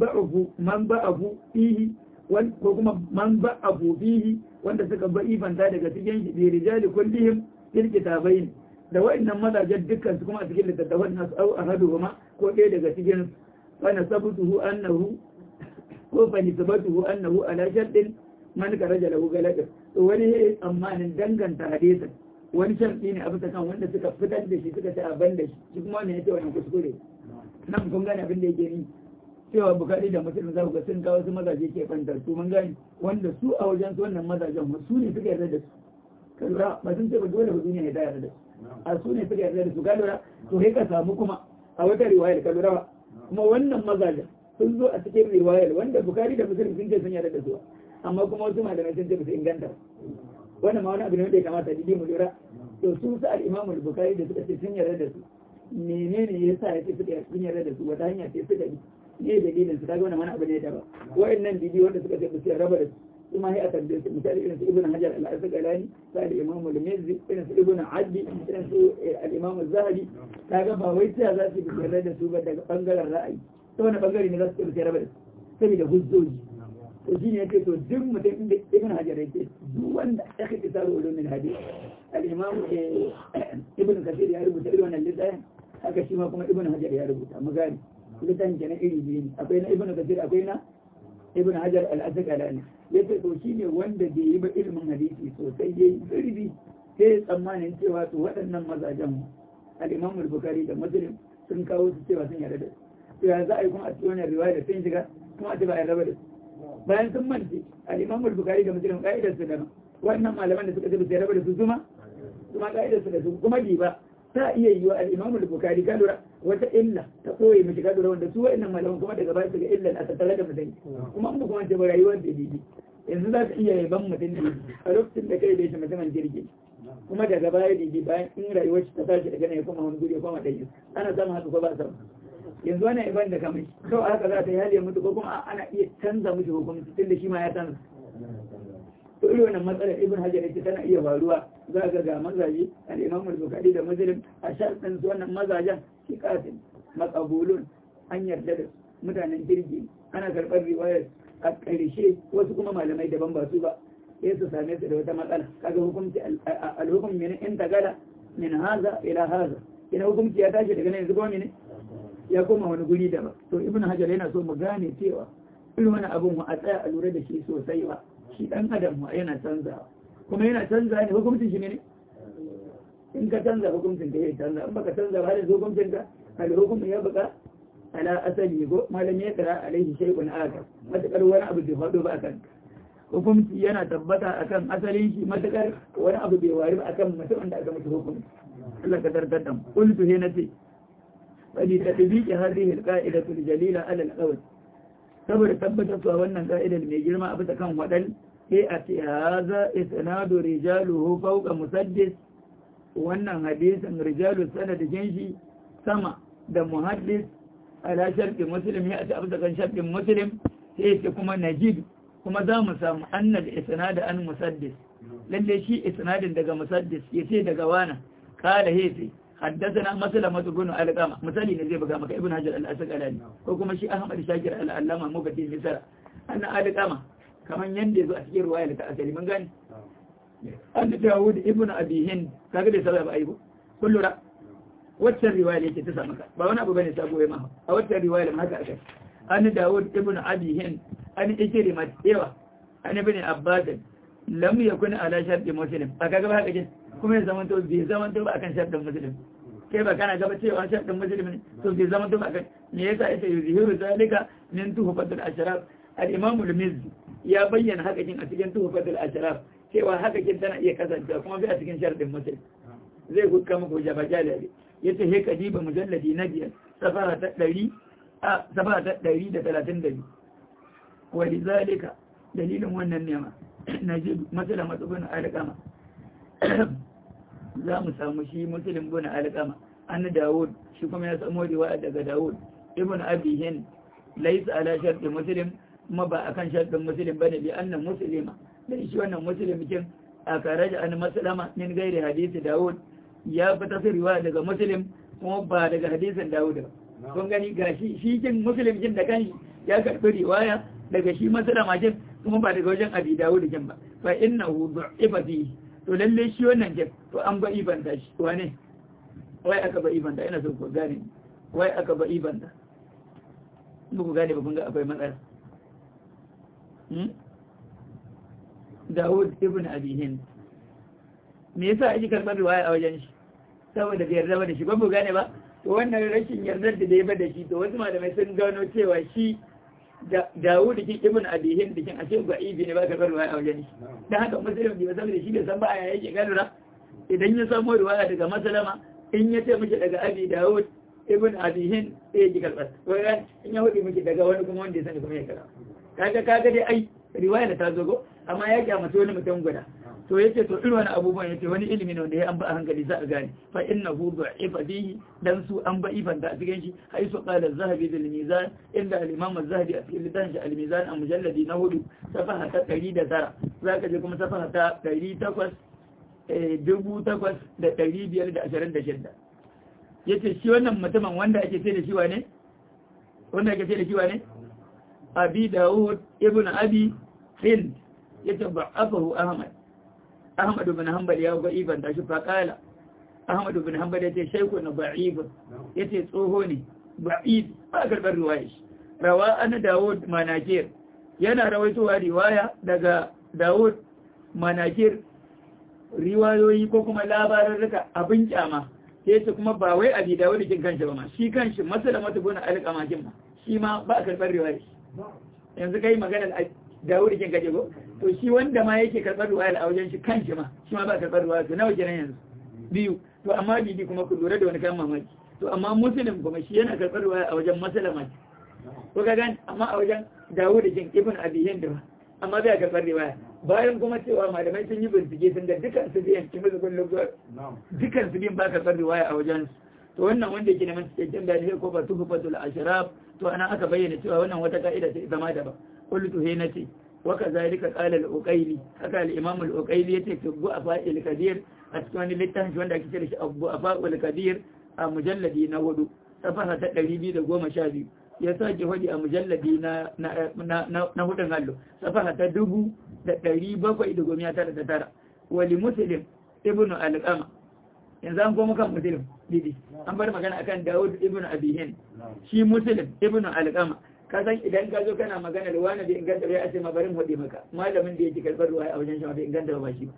ba'afu fihi ko kuma man ba'afu fihi wanda suka ba'ifanta daga cikin shi bi rijali kullihim fil kitabain da wa'annan mazajen dukkan su kuma a cikin littattafan nasu au ahaduhuma ko ɗaya daga cikin fa nasabuhu annahu ko fa nisbatuhu annahu ala shaddin man karaja lahu galata to wani ne tsammanin danganta hadisin wani sharɗi ne a bisa kan wanda suka fitar da shi suka ce a ban da shi kuma wani ya ce wani kuskure nan kun gane abin da yake ni cewa Bukhari da Muslim za ku ga sun kawo su mazaje ke fantar su mun gane wanda su a wajen su wannan mazajen su ne suka yarda da su ka lura ba sun ce ba dole ba duniya ya yarda da su a su ne suka yarda da su ka lura to sai ka samu kuma a wata riwayar ka lura ba kuma wannan mazajen sun zo a cikin riwayar wanda Bukhari da Muslim sun ce sun yarda da su amma kuma wasu malamai sun ce ba su inganta wannan ma wani abu ne wanda ya kamata da mu lura to su sa al-Imam al-Bukhari da suka ce sun yarda da su menene yasa ya ce suka sun yarda da su wata hanya ce suka bi ne dalilin su kaga wannan wani abu ne da ba wayannan bibi wanda suka ce su raba da su kuma sai a tambaye su misali irin su Ibn Hajar al-Asqalani sai al-Imam al-Mizzi irin su Ibn Addi irin su al-Imam az-Zahabi kaga ba wai sai za su bi yarda da su ba daga bangaren ra'ayi ta wani bangare ne za su ce raba da su saboda hujjoji to shine yake to duk mutum inda Ibn Hajar yake duk wanda aka ci tsaro ulumin hadisi al-Imam Ibn Kathir ya rubuta irin wannan littafin haka shi ma kuma Ibn Hajar ya rubuta magani littafin kenan iri biyu ne akwai na Ibn Kathir akwai na Ibn Hajar al-Asqalani yace to shine wanda bai yi ba ilimin hadisi sosai yayi zurbi sai tsammanin cewa to waɗannan mazajen al-Imam al-Bukhari da Muslim sun kawo su cewa sun yarda da su to ya za a yi kuma a cikin wannan riwaya da sun shiga kuma a ce ba a yarda da su bayan sun mance al-Imam al-Bukhari da Muslim ka'idar su da wannan malaman da suka ce sai rabu da su kuma ka'idar su da su kuma ba ta iya yi wa al-Imam al-Bukhari ka lura wata illa ta koyi mishi ka lura wanda su wa'annan malaman kuma daga baya su ga illa a tattare da mutum kuma an ba kuma ce ba rayuwar da bibi yanzu za ka iya yaban mutum ne a lokacin da kai da shi mutumin jirgi kuma daga baya da bayan in rayuwar shi ta tashi daga ne ya koma wani guri ya koma ɗaya ana samun haka ko ba samu yanzu wannan iban da kamar kawai haka za ta yi hali ya mutu ko kuma ana iya canza mishi hukunci tun da shi ma ya canza to irin wannan matsalar Ibn Hajar yake tana iya faruwa za ga mazaje al-Imam al-Bukhari da Muslim a sharɗin su wannan mazajen shiqatin maqbulun an yarda da mutanen kirki ana karɓar riwayar a ƙarshe wasu kuma malamai daban ba su ba sai su same su da wata matsala kaga hukunci al-hukm min intagala min haza ila haza ina hukunci ya tashi daga nan yanzu ba ne ya koma wani guri da ba to Ibn Hajar yana so mu gane cewa irin wani abun mu a tsaya a lura da shi sosai ba shi dan adam ma yana canzawa kuma yana canza ne hukuncin shi ne in ka canza hukuncin ka ya canza in baka canza ba da hukuncin ka al-hukm ya baka ala asali go malam ya kira alaihi shay'un akar matakar wani abu bai faɗo ba akan hukunci yana tabbata akan asalin shi matakar wani abu bai wari ba akan mutum da aka mutu hukunci Allah ka tarkar da mu qultu he nace fadi tadbiqi hadhihi al-qa'idatu al-jalila ala al-qawl saboda tabbatar da wannan ka'idar mai girma a bisa kan wadan sai a ce haza isnadu rijaluhu fawqa musaddis wannan hadisin rijalu sanadin shi sama da muhaddis ala sharti muslim ya ce a bisa kan shartin muslim sai ce kuma najid kuma za mu samu annal isnad an musaddis lalle shi isnadin daga musaddis yace daga wana kala hefe حدثنا مسلمة بن علقمة مثالي نزي بقى مكا ابن حجر الأسقلاني وكما شي أحمد شاكر العلامة مفتي مصر أن علقمة kaman yanda yazo a cikin riwaya ta asali mun gane an Dawud ibn Abi Hind kaga da sabab aibu kullu ra wacce riwaya yake ta samu ka ba wani abu bane sabo ma a wacce riwaya ma haka aka an Dawud ibn Abi Hind an Ikrimah yawa an ibn Abbas lam yakun ala sharti muslim aka ga haka kin kuma ya zamanto bai zamanto ba akan shartin muslim kai ba kana gaba cewa shartin muslim ne to bai zamanto ba akan me yasa yake yuzhiru zalika min tuhfatul ashraf al-imam al-mizzi ya bayyana haka kin a cikin tuhfatul ashraf cewa haka kin tana iya kasancewa kuma bai a cikin shartin muslim zai hukka muku jabajali yace he kadiba mujalladi na biyar safara ta 132 walidhalika dalilin wannan ne ma najid masala matsubun alqama za mu samu shi muslim bin alqama an Dawud shi kuma ya samu riwaya daga Dawud ibn Abi Hind laysa ala sharti muslim kuma ba akan shartin muslim bane bi anna muslima dan shi wannan muslim kin aka raja an maslama min gairi hadisi Dawud ya fita sai riwaya daga muslim kuma ba daga hadisin Dawud ba kun gani gashi shi kin muslim kin da kanshi ya karbi riwaya daga shi maslama kin kuma ba daga wajen Abi Dawud kin ba fa innahu du'ifa fihi to lalle shi wannan kin to an ba ibanta shi wane wai aka ba ibanta ina so ku gane wai aka ba ibanta ba ku gane ba kun ga akwai matsala Dawud ibn Abi Hind me yasa ake karɓar riwaya a wajen shi saboda bai yarda ba da shi ba mu gane ba to wannan rashin yardar da dai ba da shi to wasu malamai sun gano cewa shi Dawud kin ibn Abi Hind kin ashe ga ibi ne ba karɓar riwaya a wajen shi dan haka muslim bai saboda shi bai san ba ya yake gadura idan ya samu riwaya daga Maslama in ya ce miki daga Abi Dawud ibn Abi Hind sai ya ji karɓar to in ya hudu miki daga wani kuma wanda ya sani kuma ya karɓa kaga dai ai riwaya da ta zo go amma ya kyamata wani mutum guda to yace to irin wani abubuwan yace wani ilimi ne wanda ya an ba a hankali za a gane fa innahu du'ifa bihi dan su an ba ifan da a cikin shi haisu qala az-zahabi bil mizan inda al-imam az-zahabi a cikin littafin al-mizan a mujalladi na 4 safaha ta 109 zaka je kuma safaha ta 8526 yace shi wannan mutumin wanda ake ce da shi wane Abi Dawud ibn Abi Hind yace ba'afahu Ahmad ibn Hanbal ya ga ibn da shi faqala Ahmad ibn Hanbal yace shaykhun da'if yace tsoho ne ba'id ba karbar riwaya rawa an Dawud Manakir yana rawaitowa riwaya daga Dawud Manakir riwayoyi ko kuma labaran rika abin kyama yace kuma ba wai Abi Dawud kin kanshi ba ma shi kanshi Maslama ibn Alqama kin ma shi ma ba karbar riwaya yanzu kai maganar Dawud kin kaje go to shi wanda ma yake karbar riwaya a wajen shi kanshi ma shi ma ba karbar riwaya to nawa kenan yanzu biyu to amma bibi kuma ku lura da wani kan mamaki to amma muslim kuma shi yana karbar riwaya a wajen Maslama ko ka gani amma a wajen Dawud kin ibn Abi Hind amma bai karbar riwaya bayan kuma cewa malamai sun yi bincike sun ga dukan su biyan kimi da kullum dukan su biyan ba karbar riwaya a wajen to wannan wanda yake neman cikakken bayani ko ba tuhfatul ashraf to ana aka bayyana cewa wannan wata ka'ida ce zama da ba qultu hinati wa kadhalika qala al-uqayli haka al-imam al-uqayli yace fi bu'afa al-kadir a cikin wani littafin wanda ake kira shi bu'afa al-kadir a mujalladi na 4 safaha ta 212 ya sake hodi a mujalladi na hudun hallo safaha ta 1799 wali muslim ibn al-qama yanzu an koma kan muslim didi an bar magana akan Dawud ibn Abi Hind shi muslim ibn al-qama ka san idan ka zo kana magana da wani da inganta bai ace ma barin hodi maka malamin da yake karbar ruwaya a wajen shi bai inganta ba shi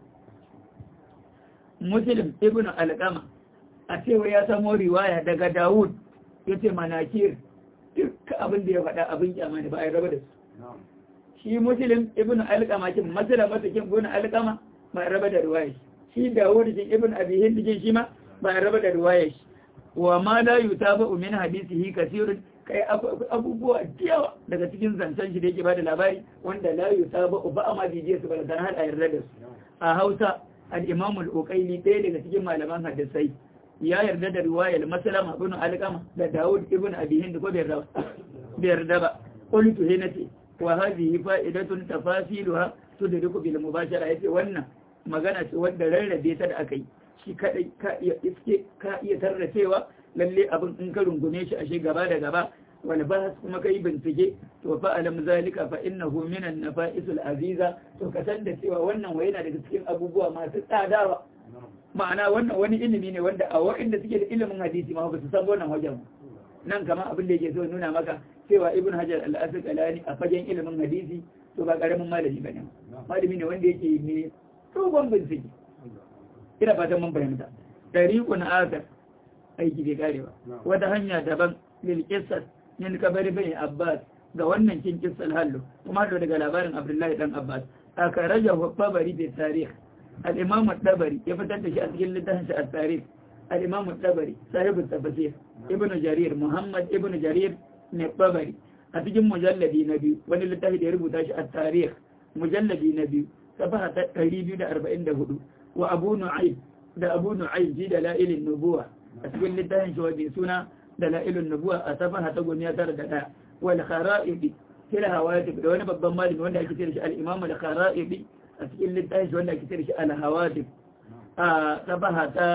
muslim ibn al-qama a cewa ya samu riwaya daga Dawud yace manakir duk abin da ya faɗa abin kyama ne ba a raba da su shi muslim ibn al-qama kin masala matakin ibn al-qama ba a raba da riwaya shi Dawud kin ibn Abi Hind kin shi ma ba a raba da riwaya shi wa ma la yutaba min hadisihi kaseerun kai abubuwa yawa daga cikin zancen shi da yake bada labari wanda la yutaba ba a ma bidiyo su ba da har a yarda da su a Hausa al-Imam al-Uqayli ɗaya daga cikin malaman hadisai ya yarda da riwayar Maslama ibn Alqama da Dawud ibn Abi Hind ko bai yarda ba qultu hinati wa hadhihi fa'idatun tafasiluha tudriku bil mubashara yace wannan magana ce wanda rarrabe ta da akai shi kadai ka iya tarracewa lalle abin in ka rungume shi ashe gaba da gaba wal bahs kuma kai bincike to fa alam zalika fa innahu min an-nafa'is al-aziza to ka san da cewa wannan wai yana daga cikin abubuwa masu tsadawa ma'ana wannan wani ilimi ne wanda a waɗanda suke da ilimin hadisi ma ba su san wannan wajen nan kamar abin da yake so nuna maka cewa ibn hajar al-asqalani a fagen ilimin hadisi to ba karamin malami bane malami ne wanda yake ne dogon bincike ina fatan mun fahimta tariqun akar aiki bai kare ba wata hanya daban lil qissas min kabari bin abbas ga wannan kin qissal hallu kuma da daga labarin abdullahi dan abbas aka rajahu tabari bi tarikh al-imam at-tabari ya fitar da shi a cikin littafin sa at-tarikh al-imam at-tabari sahibu tafsir ibn jarir muhammad ibn jarir ne tabari a cikin mujalladi na biyu wani littafi da ya rubuta shi at-tarikh mujalladi na biyu safaha ta 244 wa abu nu'aym da abu nu'aym ji dalailin nubuwa a cikin littafin shi wanda suna dalailun nubuwa a safaha ta 901 wal khara'ibi kila hawadib da wani babban malami wanda ake cewa shi al-imam al-khara'ibi a cikin littafin shi wanda ake cewa shi al-hawadib a safaha ta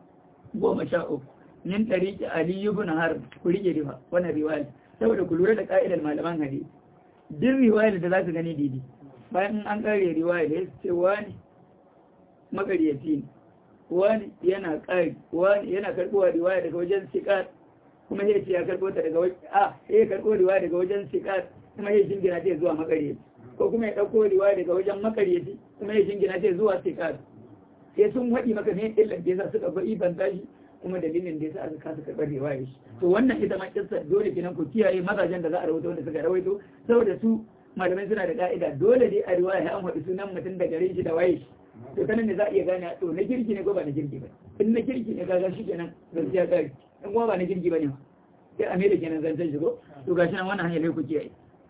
13 min tariqi ali ibn harb ku rike riwa wannan riwaya saboda ku lura da ka'idar malaman hadisi din riwaya da zaka gani didi bayan an kare riwaya da ce wani makaryaci ne wani yana ƙari wani yana karɓowa riwaya daga wajen siƙar kuma ya ce ya karɓo ta daga wajen ya karɓo riwaya daga wajen siƙar kuma ya jingina ta zuwa makaryaci ko kuma ya ɗauko riwaya daga wajen makaryaci kuma ya jingina ta zuwa siƙar sai sun haɗi maka ne illan da yasa suka bai ban tashi kuma dalilin da yasa aka kasa karɓar riwaya shi to wannan ita ma kissa dole kenan ku kiyaye mazajen da za a rawaito wanda suka rawaito saboda su malamai suna da ka'ida dole dai a riwaya ya an haɗu sunan mutum da gare shi da waye shi to kanan ne za a iya gane to na kirki ne ko ba na kirki ba in na kirki ne gaga shi kenan gaskiya kare in kuma ba na kirki ba ne sai a mai da kenan zancen shi ko to gashi nan wannan hanyar ku kiyaye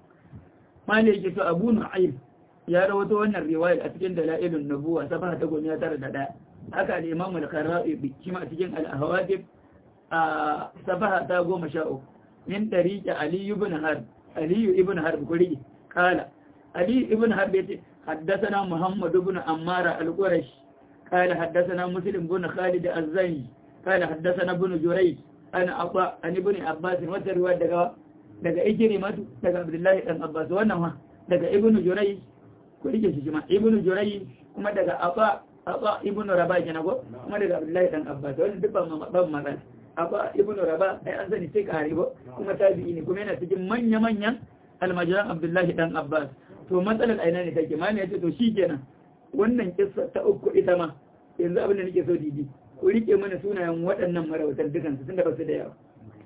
mali yake to abu nu'aym ya rawato wannan riwaya a cikin dalailun nubuwa safaha ta 901 haka da imam al-kharabi shi ma cikin al-hawadib a safaha ta 13 min tariqi ali ibn harb kuri kala ali ibn harb yace حدثنا محمد بن عمار القرش قال حدثنا مسلم بن خالد الزني قال حدثنا ابن جريج انا عطاء عن ابن عباس وتروى daga ikrimatu daga abdullahi dan abbas wannan ma daga ibnu jurayj ko dike shi ma ibnu jurayj kuma daga aba ibnu rabah kenan ko kuma daga abdullahi dan abbas wannan duk ban magana aba ibnu rabah ai an sani sai kare ba kuma tabi'i ne kuma yana cikin manyan almajiran abdullahi dan abbas to matsalar aina ne take mani yace to shikenan wannan kissa ta uku ita ma yanzu abin da nake so didi ku rike mana sunayen waɗannan marawatan dukan su tunda ba su da yawa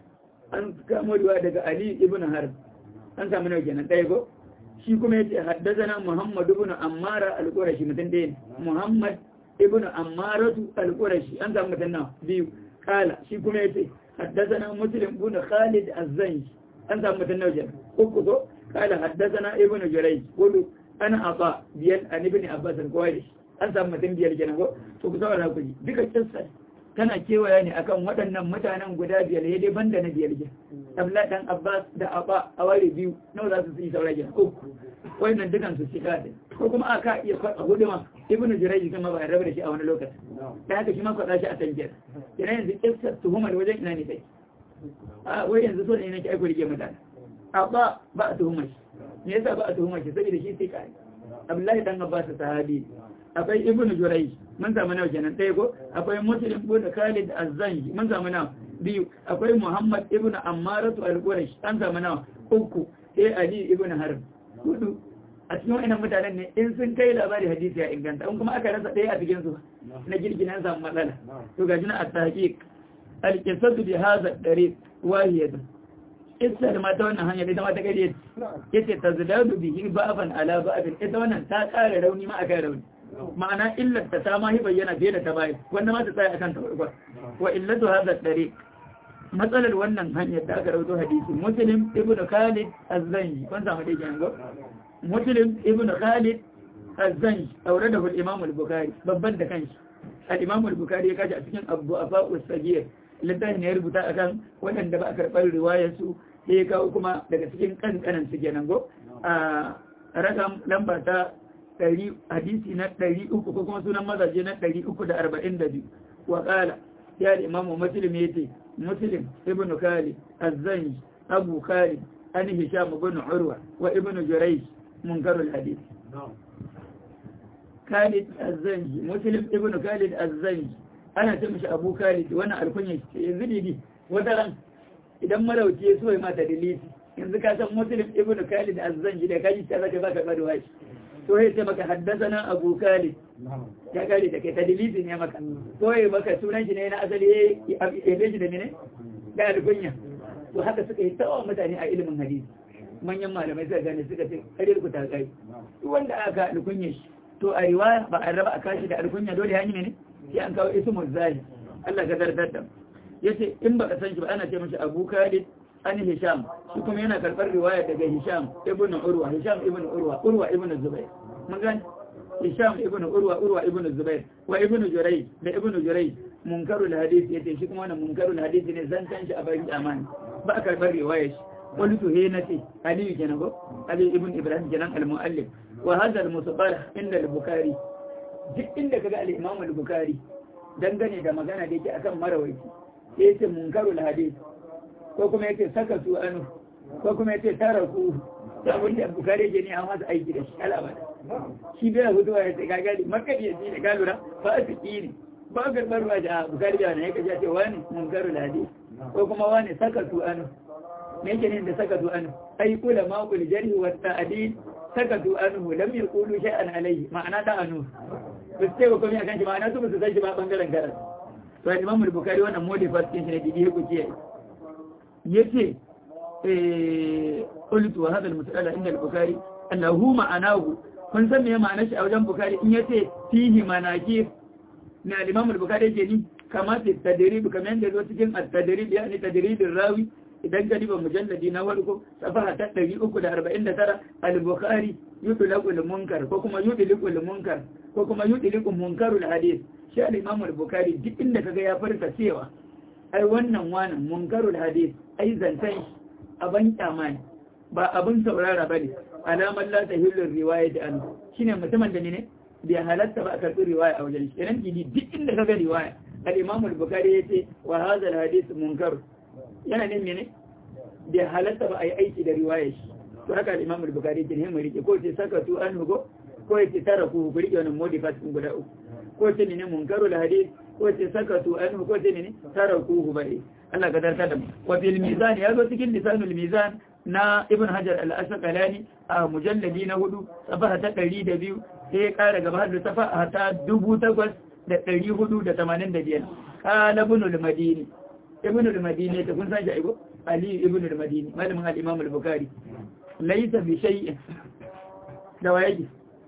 an kamo riwaya daga Ali ibn Harb an samu nawa kenan ɗaya ko shi kuma yace haddathana Muhammad ibn Ammara al-Qurashi mutum ɗaya Muhammad ibn Ammaratu al-Qurashi an samu mutum nawa biyu kala shi kuma yace haddathana Muslim ibn Khalid az-Zanji an samu mutum nawa kenan uku ko قال حدثنا ابن جريج قولوا انا عطاء بيان عن ابن عباس الكويس an samu mutum biyar kenan ko to ku saurara ku ji duka kissa tana kewaya ne akan waɗannan mutanen guda biyar ya dai banda na biyar kenan Abdullah dan Abbas da Abba a ware biyu nawa za su yi saurara kenan ko wannan dukan su shiga da ko kuma aka iya faɗa huduma ibnu Jurayj kuma ba ya rabu da shi a wani lokaci da haka shi ma faɗa shi a tanjiyar kenan yanzu kissa tuhumar wajen ina ne kai a wai yanzu so ne nake aiko rike mutane Abba ba a tuhumar shi me yasa ba a tuhumar shi saboda shi sai kai Abdullahi dan Abbas sahabi akwai Ibn Jurayj mun samu nawa kenan ɗaya ko akwai Muslim ibn Khalid az-Zanji mun samu nawa biyu akwai Muhammad ibn Ammaratu al-Qurashi an samu nawa uku sai Ali ibn Harb hudu a cikin wannan mutanen ne in sun kai labari hadisi ya inganta in kuma aka rasa ɗaya a cikin su na girgina samu matsala to gashi na at-tahqiq al-qisatu bi hadha ad-dariq wahiyatun isa da mata wannan hanyar ita mata gari yace tazdadu bihi ba'ban ala ba'bin ita wannan ta ƙara rauni ma akan rauni ma'ana illar ta ma hi bayyana fiye da ta bayi wannan ma ta tsaya akan ta farko wa illatu hadha tariq matsalar wannan hanyar da aka rawaito hadisi Muslim ibn Khalid az-Zanji kun samu dai jango Muslim ibn Khalid az-Zanji auradahu al-Imam al-Bukhari babban da kanshi al-Imam al-Bukhari ya kaji a cikin Abu Afa'us Sagir littafin ya rubuta akan waɗanda ba a karɓar riwayar su sai ya kawo kuma daga cikin kankanan su kenan go a rakam lamba ta 100 hadisi na 300 ko kuma sunan mazaje na 342 wa qala ya imam Muslim yace Muslim ibn Khalid az-Zanji أبو خالد عن هشام بن عروة وابن جريج منكر الحديث خالد الزنجي مسلم ابن خالد الزنجي أنا تمشي أبو خالد وأنا الكنية يزيدي دي وترى إذا مروا تيسوي ما تدليس إن ذكرت مسلم ابن خالد الزنجي ده كاجي تبقى بقى بدوهاش توهي تبقى حدثنا أبو خالد ya kare da kai tadilisin ya maka kawai baka sunan shi ne na asali ya shi da ne da alkunya to haka suka yi tawa mutane a ilimin hadisi manyan malamai suka gane suka ce kare ku ta kai wanda aka alkunya shi to a riwaya ba a raba a kashi da alkunya dole hanyar ne sai an kawo ismul zahir Allah ka zartar da yace in baka san shi ba ana ce mishi Abu Khalid an Hisham shi kuma yana karbar riwaya daga Hisham ibn Urwa Urwa ibn Zubair mun gane Hisham ibn Urwa ibn Zubair wa ibn Jurayj da ibn Jurayj munkarul hadith yace shi kuma wannan munkarul hadith ne zan san shi a bayan amana ba a karbar riwaya shi wani to he nace Ali kenan ko Ali ibn Ibrahim kenan al-muallif wa hadha al-musabbar inda al-Bukhari duk inda kaga al-Imam al-Bukhari dangane da magana da yake akan marawaiti yace munkarul hadith ko kuma yace sakatu anu ko kuma yace taraku da wanda Bukhari yake ne an masa aiki da shi al'amari shi bai hutuwa ya tsaka gari makadi ya ce da galura ba a tsiki ne ba a karɓar ruwa da Bukhari da wani ya kaji ce wani munkarul hadith ko kuma wani sakatu anu me yake ne da sakatu anu ai kula ma kul jarhi wa ta'dil sakatu anhu lam yaqulu shay'an alayhi ma'ana da anu ba sai ko kuma akan shi ma'ana su ba su san shi ba bangaren garas to Imam Bukhari wannan modifat din shi ne didi ku ce yace قلت وهذا المسألة عند البخاري أنه معناه kun san me ma'anar shi a wajen Bukhari in yace fihi manakir na Imam Bukhari yake ni kama tadrib kamar yadda zo cikin at-tadrib yani tadribir rawi idan ka diba mujalladi na farko safaha ta 349 al-Bukhari yutlaqul munkar ko kuma yudliqul munkar ko kuma yudliqul munkarul hadith shi al-Imam Bukhari duk inda kaga ya farka cewa ai wannan munkarul hadith ai zantan abin kyama ne ba abin saurara ba ne alamar lata hillar riwaya da an shi ne mutumin da ne bai halatta ba a karɓi riwaya a wajen shi idan gidi duk inda ka ga riwaya al'imamu al-bukari ya ce wa hazal hadis munkar yana ne mene bai halatta ba a yi aiki da riwaya shi to haka al'imamu al-bukari ya ce mu rike ko ce sakatu an hugo ko ya ce tara ku rike wannan modifat din guda uku ko ce ne munkarul hadis ko ce sakatu an ko ce ne tara ku bai Allah ka darta da mu wa fil mizan ya zo cikin lisanul mizan na ibn hajar al-asqalani a mujalladi na 4 safaha ta 102 sai ya kara gaba da safaha ta 8485 kana ibn al-madini ta kun san shi aigo ali ibn al-madini malamin al-imam al-bukhari laysa bi shay'in da waye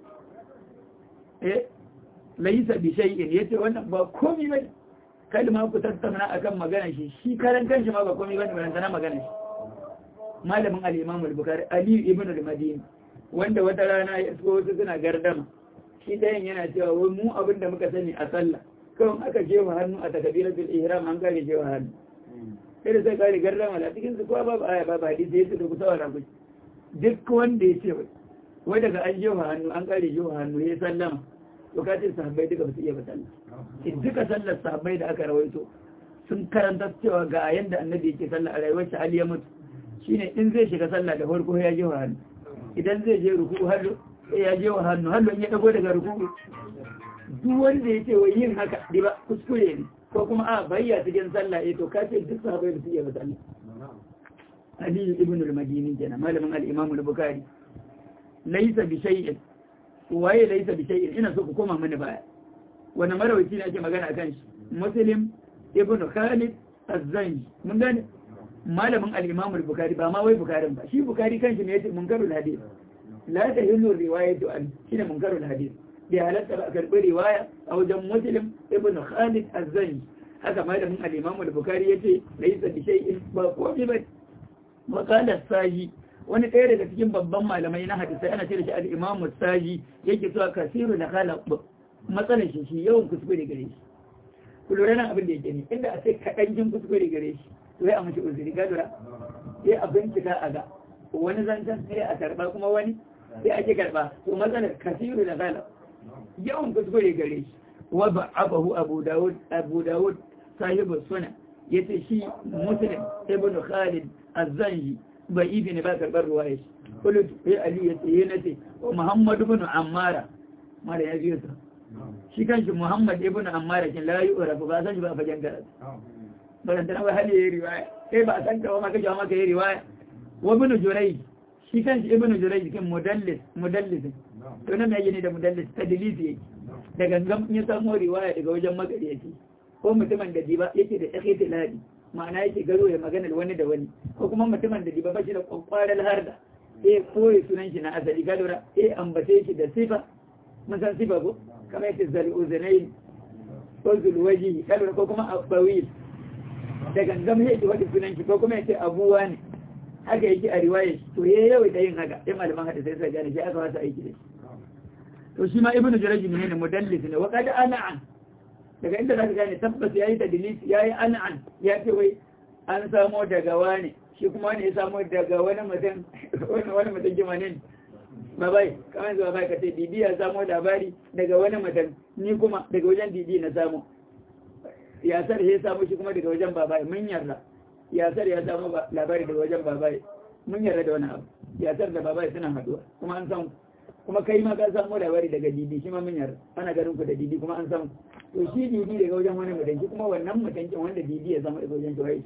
laysa bi shay'in yace wannan ba komai bane kalma ku tattauna akan magana shi karan kanshi ma ba komai bane ban sana magana shi malamin al-Imam al-Bukhari Ali ibn al-Madini wanda wata rana ya so su suna gardama shi dayan yana cewa wai mu abin da muka sani a sallah kawai aka jefa hannu a takbiratul ihram an kare jefa hannu sai sai kare gardama da cikin su kowa babu aya babu hadisi yace da ku sawara ku duk wanda ya ce wai daga an jefa hannu an kare jefa hannu ya sallama to kace sahabbai duka ba su iya ba sallah duka sallar sahabbai da aka rawaito sun karanta cewa ga yanda annabi yake sallah a rayuwar shi Ali ya mutu shine in zai shiga sallah da farko ya je wa hannu idan zai je ruku hallo ya je wa hannu hallo ya dago daga ruku duk wanda yake wai yin haka ba kuskure ne ko kuma a bayya cikin sallah to kace duk sahabbai ba su iya ba sallah Ali ibn al-Madini kenan malamin al-Imam al-Bukhari laysa bi shay'in waye laysa bi shay'in ina so ku koma mana baya wani marawaci ne ake magana akan shi Muslim ibn Khalid az-Zanji mun gane malamin al-Imam al-Bukhari ba ma wai Bukharin ba shi Bukhari kanshi ne yace munkarul hadith la tahillu riwayatu an shine munkarul hadith bi halatta ba karbi riwaya a wajen Muslim ibn Khalid az-Zanji haka malamin al-Imam al-Bukhari yace laysa bi shay'in ba komai ba maqala saji wani ɗaya daga cikin babban malamai na hadisai ana ce da shi al-Imam as-Saji yake cewa kasiru da khalaq matsalar shi yawan kuskure gare shi ku lura nan abin da yake ne inda a ce kaɗan jin kuskure gare shi to ya amince uzuri ga lura sai a bincika a ga wani zancen sai a karɓa kuma wani sai ake karɓa to matsalar kasiru da khalaq yawan kuskure gare shi wa ba'abahu Abu Dawud sahibu sunan yace shi Muslim ibn Khalid az-zanji ba'ibi ne ba karbar ruwaya kullu ya ali ya ce nace wa muhammad ibn ammara mara ya biyo shi kanshi muhammad ibn ammara kin la yu'rafu ba san shi ba fagen karatu balan da wai hali riwaya kai ba san ka ma kaje ma kai riwaya wa ibn jurayj shi kanshi ibn jurayj kin mudallis to nan yayi ne da mudallis tadlisi yake da gangan ya samu riwaya daga wajen magariyaki ko mutumin da diba yake da ikhtilali ma'ana yake garo ya magana wani da wani ko kuma mutumin da diba ba shi da kwakwaral harda koyi sunan shi na asali ga lura ambace shi da sifa mun san sifa ko kamar yake zal'uzunain ko zulwaji ga lura ko kuma abawil da gangan yake wani sunan shi ko kuma yake abuwa ne haka yake a riwaya to yayi da yin haka sai malaman hadisi sai gane shi aka wasa aiki da shi to shi ma ibnu jurayj ne mudallis ne wa qad ana'an daga inda zaka gane tabbas yayi tadlis yayi ana'an ya ce wai an samu daga wani shi kuma wani ya samu daga wani mutum jimanin babai kamar zuwa bai ka ce didi ya samu labari daga wani mutum ni kuma daga wajen didi na samu yasar ya samu shi kuma daga wajen babai mun yarda yasar ya samu labari daga wajen babai mun yarda da wani abu yasar da babai suna haduwa kuma an samu kuma kai ma ka samu labari daga didi shi ma mun yarda ana garin ku da didi kuma an samu to shi didi daga wajen wani mutum shi kuma wannan mutum wanda didi ya samu daga wajen shi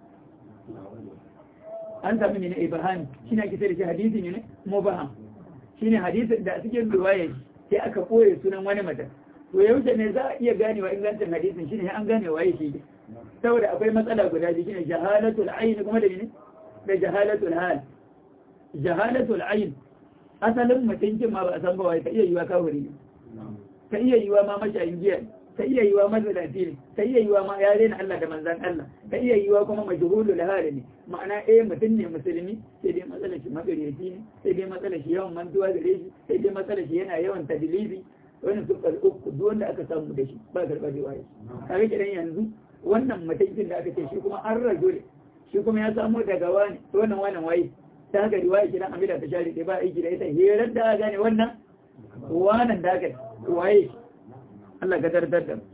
an sami ne na ibahani shi na kisa da shi hadisi ne mubaham shi ne hadisin da cikin ruwaya sai aka koye sunan wani mata to yaushe ne za a iya ganewa ingancin hadisin shi ne an gane waye shi saboda akwai matsala guda biyu shine jahalatul ayn kuma da ne da jahalatul hal jahalatul ayn asalin mutuncin ma ba a san ba wai ta iya yiwa kawuri ta iya yiwa ma mashayin giya ta iya yiwa mazalafi ne ta iya yiwa ma ya rena Allah da manzan Allah ta iya yiwa kuma majhulul hali ne ma'ana mutum ne musulmi sai dai matsalar shi magareci ne sai dai matsalar shi yawan mantuwa gare shi sai dai matsalar shi yana yawan tadlibi wannan su uku duk wanda aka samu da shi ba karɓar riwaya kage kidan yanzu wannan mutuncin da aka ce shi kuma an rajule shi kuma ya samu daga wani wannan waye ta haka riwaya kidan amida ta shari ba aiki da ita hirar da aka gane wannan da aka waye Allah ka dardar da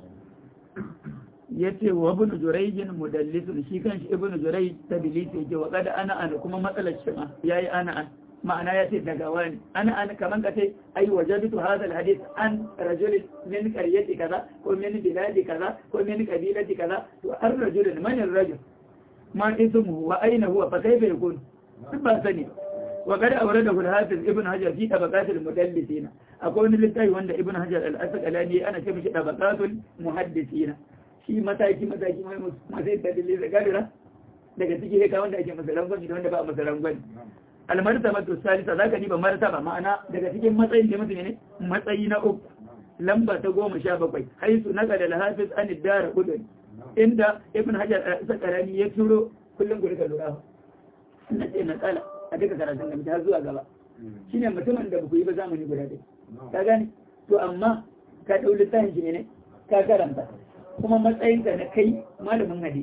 yace wa ibn jurayj mudallis shi kanshi ibn jurayj tadlis yake wa kada ana kuma matsalar shi ma yayi ana ma'ana yace daga wani ana kaman kace ai wajadtu hadha alhadith an rajul min qaryati kaza ko min biladi kaza ko min qabilati kaza to ar-rajul man ar-rajul ma ismuhu wa ayna huwa fa kayfa yakun ba sani wa kada awradahu al-hafiz ibn hajar fi tabaqat al-mudallisina akwai wani littafi wanda ibn hajar al-asqalani ana ce mishi tabaqatul muhaddisina shi mataki mai masu tadlis da gadira daga ciki ka wanda ake masa rangwani da wanda ba masa rangwani al-martabatu salisa zaka diba martaba ma'ana daga cikin matsayin da mutum ne matsayi na uku lamba ta 17 haisu naqala al-hafiz an ad-dar qudun inda ibn hajar al-asqalani ya turo kullun gurin lura na ce na tsala a duka karatun da mutum har zuwa gaba shine mutumin da baku yi ba zamani guda ɗaya ka gane to amma ka ɗau littafin shi ne ka karanta kuma matsayinka na kai malamin hadisi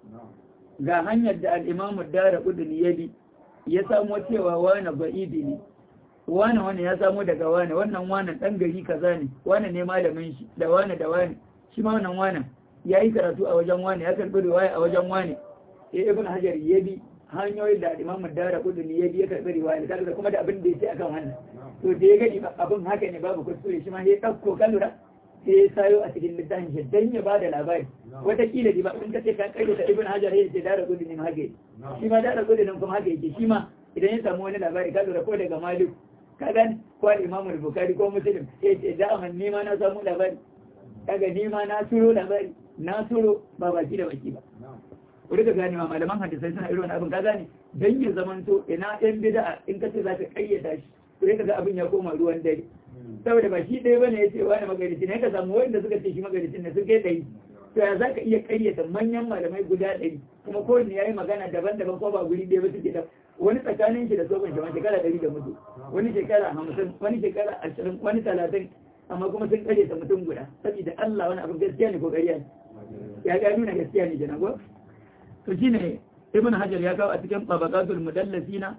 ga hanyar da al'imamu dara uduni ya bi ya samo cewa wane ba'ibi ne wane ya samo daga wannan ɗan gari kaza ne wane ne malamin shi da wane shi ma wannan ya yi karatu a wajen wane ya karɓi riwaya a wajen wane ya ibn hajar ya bi hanyoyin da imamu dara uduni ya bi ya karɓi riwaya da kuma da abin da ya ce akan wannan to da ya gani abin haka ne babu kuskure shi ma ya ɗauko kalura sai ya sayo a cikin littafin shi dan ya bada labari wataƙila ba in ka ce ka kaida ta ibn hajar ya ce dara uduni ma haka shi ma dara uduni kuma haka yake shi ma idan ya samu wani labari ka lura ko daga malik ka gani ko imamu al-bukhari ko muslim ya ce da aman ni ma na samu labari kaga ni ma na turo labari na turo ba baki da baki ba ku rika gane ma malaman hadisai suna irin abin ka gane dan ya zamanto ina ɗan bid'a in ka ce za ka kayyada shi ku rika ga abin ya koma ruwan dare saboda ba shi ɗaya bane ya ce wani magarici ne ka samu wanda suka ce shi magaricin ne sun kai ɗari to ya za ka iya kayyata manyan malamai guda ɗari kuma kowanne ya yi magana daban-daban ko ba guri ɗaya ba suke da wani tsakanin shi da tsohon shi wani shekara 100 da mutu wani shekara 50 wani shekara 20 wani 30 amma kuma sun karyata mutum guda saboda Allah wani abin gaskiya ne ko ƙarya ne ya ga nuna gaskiya ne kenan ko to shine ibn hajar ya kawo a cikin tabaqatul mudallisina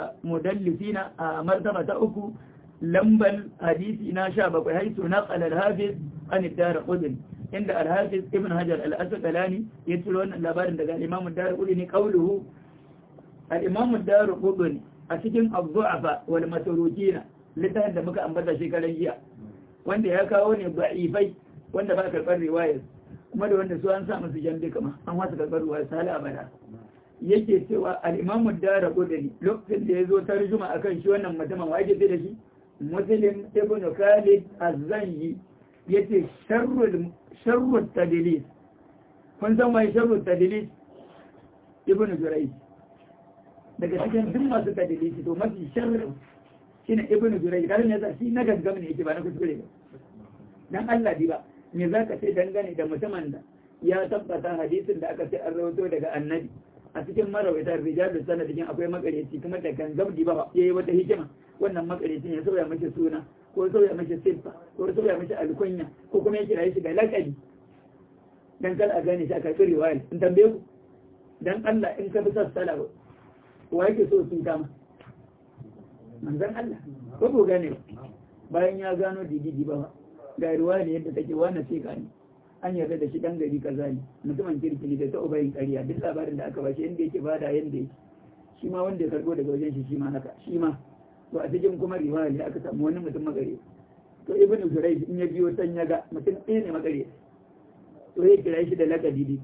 a martaba ta uku lambal hadisi na 17 haitu naqala al-hafiz an ad-darqutni inda al-hafiz ibn hajar al-asqalani ya turo wannan labarin daga imam ad-darqutni qawluhu al-imam ad-Darqutni a cikin az-zu'afa wal matrukina littafin da muka ambata shekaran jiya wanda ya kawo ne da'ifai wanda ba karɓar riwayar kuma da wanda su an sa musu jambe kama an wasu karɓar riwayar sali abada yake cewa al-imam ad-Darqutni lokacin da ya zo tarjuma akan shi wannan mutumin wa yake da shi Muslim ibn Khalid az-Zanji yace sharrut tadlis kun san wai sharrut tadlis ibn Jurayj daga cikin duk masu tadlisi to mafi sharri shine ibn Jurayj dan ne shi na gaggam ne yake ba na kuskure ba dan Allah di ba me zaka ce dangane da mutumin da ya tabbata hadisin da aka ce an rawaito daga annabi a cikin marawaitar rijalul sanadin akwai makareci kuma da gangam di ba yayi wata hikima wannan makarecin ya sauya mashi suna ko sauya mashi siffa ko sauya mashi alkunya ko kuma ya kira shi ga lakabi dan kal a gane shi a karɓi riwaya in tambaye ku dan Allah in ka bi sassala wa yake so sun kama manzon Allah ko ko gane bayan ya gano digidi ba ga riwaya yadda take wani sai gani an yarda da shi dan gari kaza ne mutumin kirki ne da ta ubayin ƙarya duk labarin da aka bashi inda yake bada yanda yake shi ma wanda ya karbo daga wajen shi ma haka shi ma to a cikin kuma riwaya ne aka samu wani mutum magare to ibn Jurayj in ya biyo san ya ga mutum ɗaya ne magare to ya kira shi da laka didi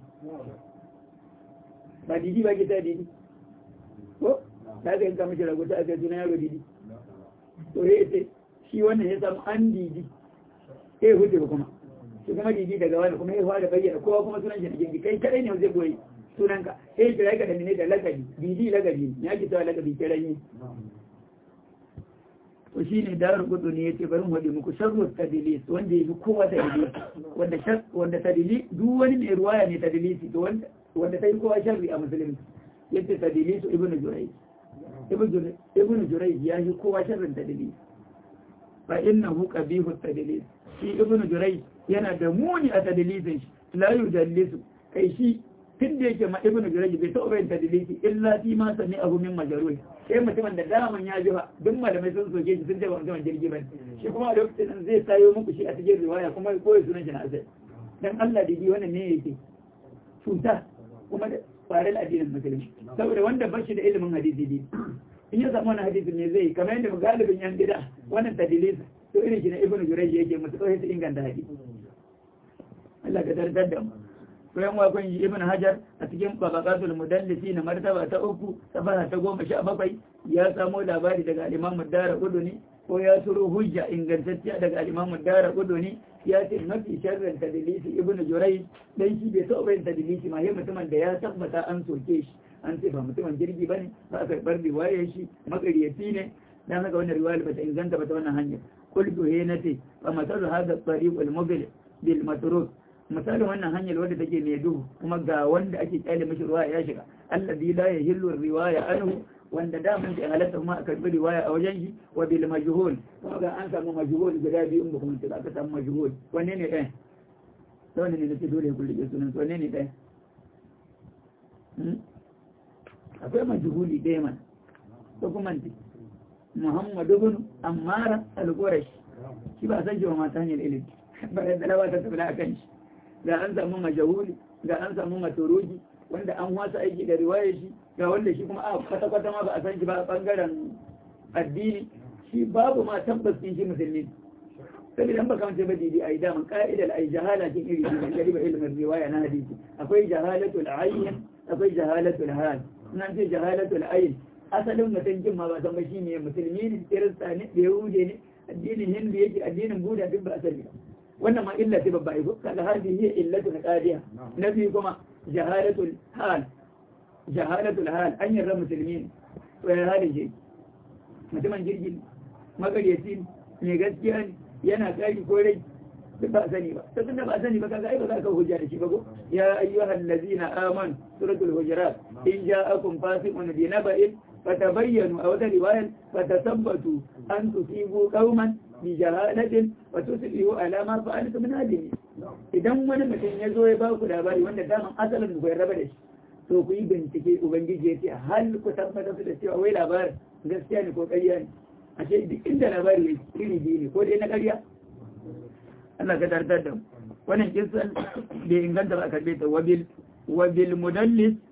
ba didi ba kita didi ko da aka yanka mashi rago ta aka suna yaro didi to ya ce shi wannan ya samu an didi sai huce kuma shi kuma didi daga wani kuma ya fara bayyana kowa kuma sunan shi na gengi kai kadai ne zai goyi sunanka sai kira ka da mene da lakabi didi lakabi ya ki tawa lakabi kiran yi to shi ne darar gudu ne ya ce bari wadda muku sharrut tadilis wanda ya fi kowa tadilis wanda tadilis duk wani mai ruwaya ne tadilisi to wanda ta yi kowa sharri a musulmi ya ce tadilisu ibn Jurayj ya fi kowa sharrin tadilis fa innahu qabihu tadilis shi ibn Jurayj yana da muni a tadilisin shi la yudallisu kai shi tun da yake ma ibn Jurayj bai taɓa yin tadilisi illa fi ma sami abu min majruh sai mutumin da daman ya ji duk malamai sun soke shi sun ce ba mutumin jirgi ba shi kuma a lokacin zai sayo muku shi a cikin riwaya kuma koyi sunan shi na asali dan Allah da wannan ne yake cuta kuma da farin addinin musulmi saboda wanda ba shi da ilimin hadisi ne in ya samu wani hadisi ne zai kamar yadda galibin yan gida wannan tadilisa to irin shi na ibn Jurayj yake musu sai su inganta hadisi Allah ka tartar da mu bayan wakon yi ibn Hajar a cikin babakatul mudallisi na martaba ta 3 safaha ta 17 ya samo labari daga al-Imam ad-Darqutni ko ya turo hujja ingantacciya daga al-Imam ad-Darqutni ya ce mafi sharrin tadlisi ibn Jurayj dan shi bai taɓa yin tadlisi ma yayin mutumin da ya tabbata an soke shi an ce ba mutumin jirgi bane ba a karɓar riwayar shi makaryaci ne dan haka wannan riwaya ba ta inganta ba ta wannan hanya qultu hinati fa masalu hadha at-tariq al-mubil bil matruk misalin wannan hanyar wadda take mai duhu kuma ga wanda ake kyale mashi ruwa ya shiga alladhi la yahillu riwaya anhu wanda da mun da halatta kuma a karbi riwaya a wajen shi wa bil majhul kuma ga an samu majhul guda biyu in ba kuma ta aka samu majhul wanne ne ɗaya wanne ne nake dole ku rike sunan wanne ne ɗaya akwai majhuli ɗaya man ko kuma ne Muhammad ibn Ammar al-Qurashi shi ba san jiwa mata hanyar ilimi ba da dalawa ta tabbata akan shi ga an samu majahuli ga an samu maturuji wanda an wasa aiki da riwayar shi ga wanda shi kuma a kwata-kwata ma ba a san shi ba a bangaren addini shi babu ma tabbas din shi musulmi saboda an baka mace ba didi a yi daman ka'idar a yi jahala kin iri ne gari ba ilimin riwaya na hadisi akwai jahalatul ayyin akwai jahalatul hal nan ce jahalatul ayyin asalin mutum kin ma ba san ba shi ne musulmi ne kirista ne da yahude ne addinin hindu yake addinin buda duk ba asali ba wannan ma illa ce babba iko kaga hadi hiya illatun qadiya nabi kuma jahalatul hal an yarda musulmi to ya hali je mutumin jirgin magaryaci ne gaskiya ne yana kari ko rai duk ba sani ba to tunda ba sani ba kaga ai ba za ka hujja da shi ba ko ya ayyuhal ladzina amanu suratul hujurat in ja'akum fasiqun bi naba'in فتبينوا أو رواية فتثبتوا أن تصيبوا قوما بجهالة وتصبحوا على ما فعلتم من هذه idan wani mutum ya zo ya ba ku labari wanda daman asalin ku ya raba da shi to ku yi bincike ubangiji ya ce hal ku tabbatar da cewa wai labarin gaskiya ne ko ƙarya ne a ce duk inda labari ya iri biyu ne ko dai na ƙarya Allah ka tartar da mu wannan kisan bai inganta ba a karbe ta wabil mudallis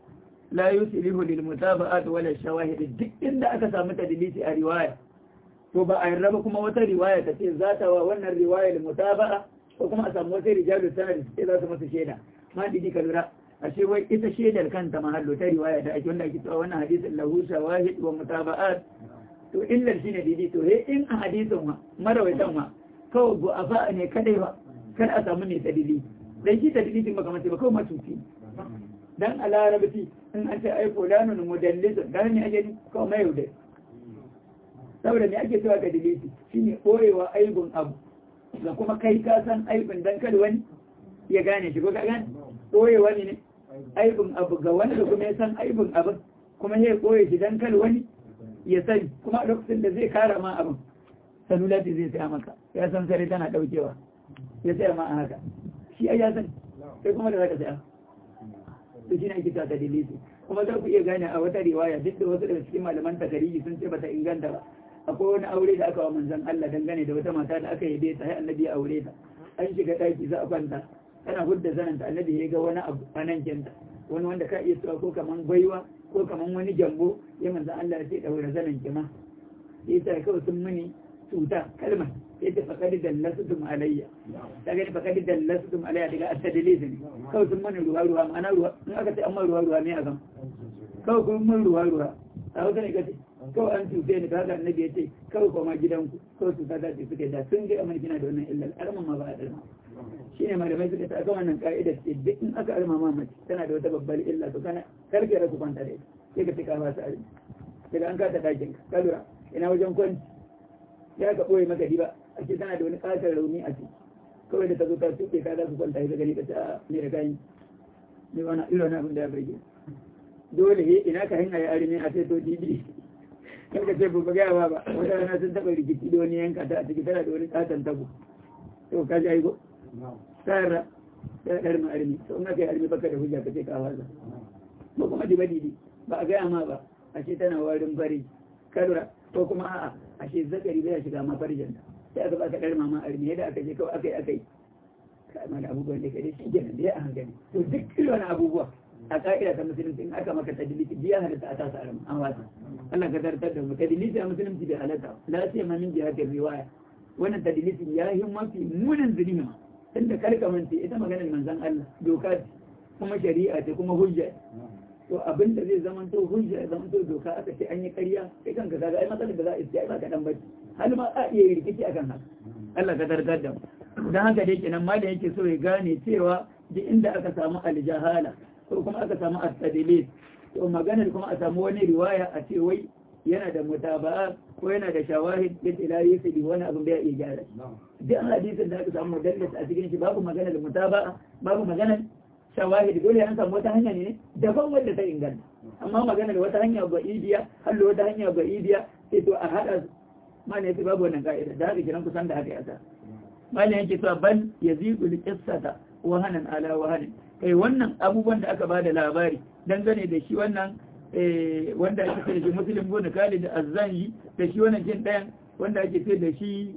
la yuslihu lil mutaba'at wala shawahid duk inda aka samu tadlisi a riwaya to ba a yarda ba kuma wata riwaya ta ce za ta wa wannan riwaya lil mutaba'a ko kuma a samu wata rijalu sanad sai za su masa shaida ma didi ka lura ashe wai ita shaidar kanta mahallo ta riwaya da ake wanda ake cewa wannan hadisin lahu shawahid wa mutaba'at to illar shine didi to in a hadisin ma marawaitan ma kawai bu'afa ne kadai ba kar a samu ne tadlisi dan shi tadlisin ba kamar sai ba kawai matuci dan a larabci in an ce ai fulanun mudallisun dan ne ake kawai mai yaudai saboda me ake cewa tadlisi shine koyewa aibun abu da kuma kai ka san aibun dan kada wani ya gane shi ko ka gane koyewa ne aibun abu ga wanda kuma ya san aibun abu kuma ya koye shi dan kada wani ya sani kuma a lokacin da zai kara ma abin salulati zai saya maka ya san sare tana daukewa ya saya ma a haka shi ai ya sani sai kuma da zaka saya to shi ne ake ta tadlisi kuma za ku iya gane a wata riwaya duk da wasu daga cikin malaman takariji sun ce bata inganta ba akwai wani aure da aka wa manzon Allah dangane da wata mata da aka yabe ta sai annabi ya aure ta an shiga daki za a kwanta tana hudda zananta annabi ya ga wani abu a nan kenta wani wanda ka iya cewa ko kaman gwaiwa ko kaman wani jambo ya manzon Allah ya ce daura zanan kima sai kawai sun muni cuta kalmar sai ta faƙaɗi dallastum alayya ta gani faƙaɗi dallastum alayya daga at-tadlis ne kawai sun mana ruwa ma'ana ruwa in aka ce amma ruwa ne a kan kawai kuma mun ruwa a wata ne kace kawai an cuce ni kaga annabi ya ce kawai koma gidanku kawai cuta ta ce suke da sun ga amma kina da wannan illal arman ma ba a dalma shine malamai suka ta aka wannan ka'ida ce duk in aka arma ma mace tana da wata babbar illa to kana karke rasu kwanta da ita sai ka tika ba su armi daga an kata dakin ka lura ina wajen kwanci ya ka ɓoye maka diba a ce tana da wani ƙasar rauni a ciki kawai da ta zo ta tuɓe ka za su kwanta ya gani ka ta ne da kayan ne wani irin abin da ya burge dole ina ka hanya ya arime a sai to didi kan ka ce ba gaya ba wata rana sun taɓa rikici da wani yanka ta a ciki tana da wani ƙaton tabo to ka ji aiko tsara ta ɗar ma arime to in aka yi arime baka da hujja ka ce ka hawa ba kuma diba didi ba a gaya ma ba a ce tana warin fari kadura ko kuma a'a ashe zakari bai shiga ma farjin sai aka baka dar mama armi da aka je kawai akai kai da abubuwan da kai shi kenan da a hankali to duk irin abubuwa a ka'ida ta musulunci in aka maka tadlisi biya halatta a tasa armi an wata Allah ka tartar da mu tadlisi a musulunci bai halatta la sai ma min jihatin riwaya wannan tadlisi ya yi mafi munin zulmi tunda kalkamance ita maganar manzon Allah doka kuma shari'a ce kuma hujja to abin da zai zama to hujja zama to doka aka ce an yi ƙarya sai kanka kaga ai matsalar da za a yi ba ka dan bace hal ma a iya rikici akan haka Allah ka tarkar da mu dan haka dai kenan ma da yake so ya gane cewa duk inda aka samu aljahala ko kuma aka samu at-tadlis to maganar kuma a samu wani riwaya a ce wai yana da mutaba'a ko yana da shawahid yadda la yusli wani abin da ya iya gyara duk hadisin da aka samu mudallis a cikin shi babu maganar mutaba'a babu maganar shawahid dole an samu wata hanya ne daban wanda ta inganta amma magana da wata hanya ba ibiya hallo wata hanya ba ibiya sai to a hada mana yace babu wannan ka'ida da haka kiran kusan da haka yasa mana yake to ban yazidu liqissata wahanan ala wahanin kai wannan abubuwan da aka bada labari dangane da shi wannan wanda ake ce da shi muslim bin Khalid az-Zanji da shi wannan jin dayan wanda ake ce da shi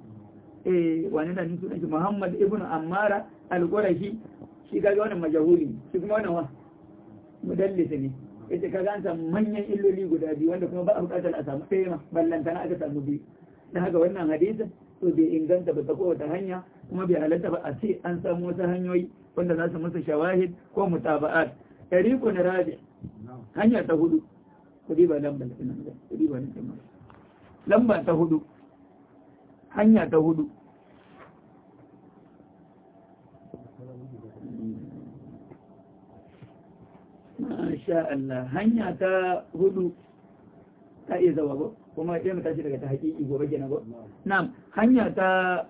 wani da sunan shi Muhammad ibn Ammara al-Qurashi shi kaga wannan majahuli shi kuma wannan wa mudallis ne yace kaga an samu manyan illoli guda biyu wanda kuma ba a bukatar a samu ɗaya ma ballantana aka samu biyu dan haka wannan hadisin to bai inganta ba ta kowace hanya kuma bai halatta ba a ce an samu wasu hanyoyi wanda za su musu shawahid ko mutaba'at tariqun rabi hanya ta hudu kudi ba lamba kudi ba lamba ta hudu hanya ta hudu Masha Allah hanya ta hudu ta iya zawa ba kuma ya mu tashi daga ta haƙiƙi gobe kenan ba na'am hanya ta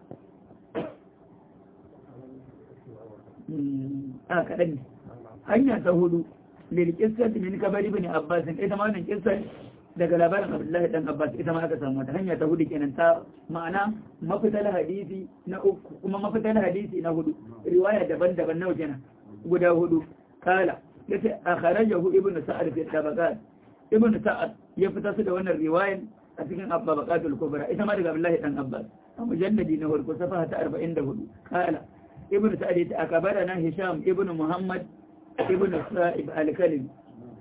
kaɗan ne hanya ta hudu lil qissati min kabari ibn Abbas ita ma wannan qissa daga labarin Abdullahi dan Abbas ita ma aka samu ta hanya ta hudu kenan ta ma'ana mafitar hadisi na uku kuma mafitar hadisi na hudu riwaya daban-daban nawa kenan guda hudu kala yace akharajahu ibnu sa'ad fi tabaqat ibnu sa'ad ya fita su da wannan riwayan a cikin tabaqatul kubra ita ma daga Abdullahi dan Abbas a mujalladi na farko safaha ta 44 kala ibnu sa'ad ya akabarana hisham ibnu muhammad ibnu sa'ib al-kalim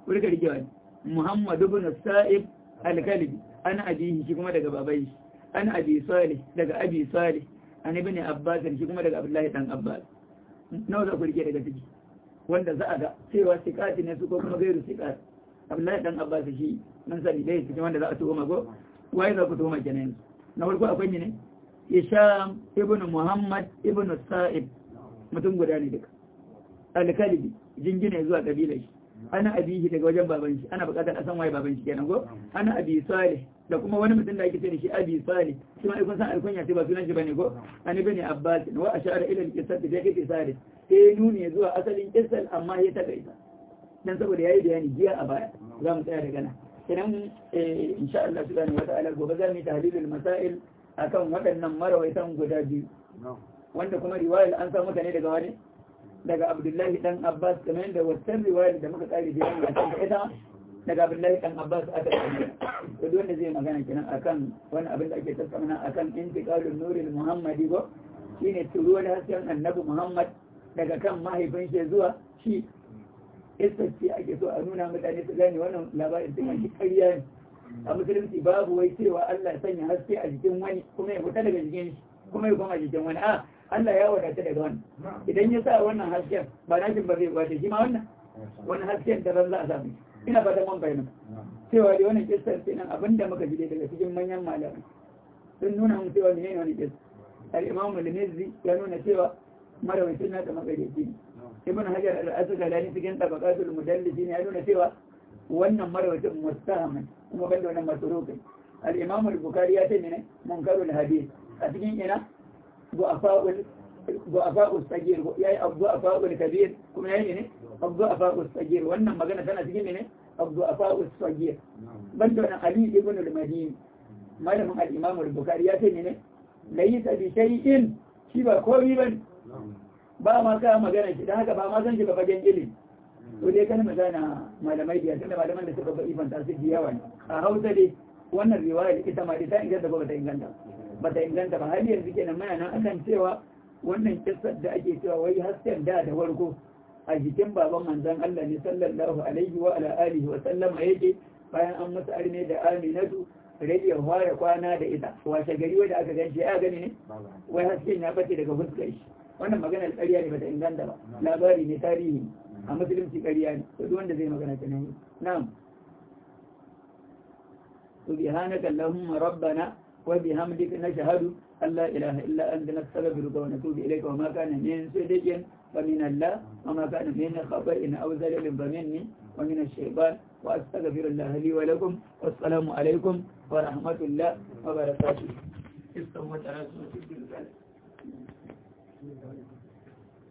kurka rikewa ne Muhammad ibn Sa'ib al-Kalbi ana abihi shi kuma daga babai ana abi Salih daga abi Salih an ibn Abbas shi kuma daga Abdullahi dan Abbas nawa za ku rike daga ciki wanda za a ga cewa sikati ne su ko kuma gairu sikati Abdullahi dan Abbas shi mun sani dai cikin wanda za a tuhuma go wai za ku tuhuma kenan na farko akwai ne Hisham ibn Muhammad ibn Sa'ib mutum guda ne duka al-Kalbi jingine zuwa kabilar shi ana abihi daga wajen baban shi ana bukatar a san waye baban shi kenan go ana abi Salih da kuma wani mutum da ake ce da shi abi Salih shi ma ikon san alkunya ce ba sunan shi bane go an ibn Abbas wa ashara ila al-qissat da yake Salih sai nuni zuwa asalin kissal amma ya ta kaita dan saboda yayi bayani jiya a baya za mu tsaya daga nan idan insha Allah subhanahu wa ta'ala gobe za mu yi tahlilul masail akan waɗannan marawaitan guda biyu wanda kuma riwayar an samu ta ne daga wani daga Abdullahi dan Abbas kamar yadda wannan riwayar da muka kare da yana kan ita daga Abdullahi dan Abbas aka yi to duk wanda zai magana kenan akan wani abin da ake tattauna akan intiqalun nuril muhammadi go shine turuwar hasken annabi Muhammad daga kan mahaifin shi zuwa shi ce ake so a nuna mutane su gane wannan labarin cikin shi ƙarya ne a musulunci babu wai cewa Allah ya sanya haske a jikin wani kuma ya fita daga jikin shi kuma ya koma jikin wani a Allah ya wadata daga wani idan ya sa wannan hasken ba nashin ba zai wace shi ma wannan hasken da ran za a samu ina fatan mun bayyana cewa da wannan kissar kenan abinda muka ji daga cikin manyan malamai sun nuna mun cewa menene wani kissar al-Imam al-Mizzi ya nuna cewa marawaitin na da magareci ne ibn Hajar al-Asqalani cikin tabaqatul mudallisin ya nuna cewa wannan marawaitin mustahaman kuma banda wannan masruqi al-Imam al-Bukhari ya ce ne munkarul hadith a cikin ina du'afa'ul sagir yayi du'afa'ul kabir kuma yayi ne du'afa'ul sagir wannan magana tana cikin ne du'afa'ul sagir banda wannan Ali ibn al-Madini malamin al-Imam al-Bukhari ya ce ne laysa bi shay'in shi ba komai bane ba ma ka magana shi dan haka ba ma san shi ba fagen ilimi to dai kana magana malamai da tunda malaman da suka ba ifan tasiri yawa ne a Hausa dai wannan riwaya ita ma ta inganta ba ta inganta bata inganta ba har yanzu kenan muna nan akan cewa wannan kissar da ake cewa wai hasken da farko a jikin baban manzon Allah ne sallallahu alaihi wa ala alihi wa sallama yake bayan an masa arme da Aminatu rage fara kwana da ita washe gari wanda aka ganshi ya gani ne wai hasken ya bace daga fuskar shi wannan maganar ƙarya ne bata inganta ba labari ne tarihi a musulunci ƙarya ne to duk wanda zai magana kenan na'am subhanaka allahumma rabbana وبحمدك نشهد أن لا إله إلا أنت نستغفرك ونتوب إليك وما كان من صدق فمن الله وما كان من خطأ أو زلل فمني ومن الشيطان وأستغفر الله لي ولكم والسلام عليكم ورحمة الله وبركاته.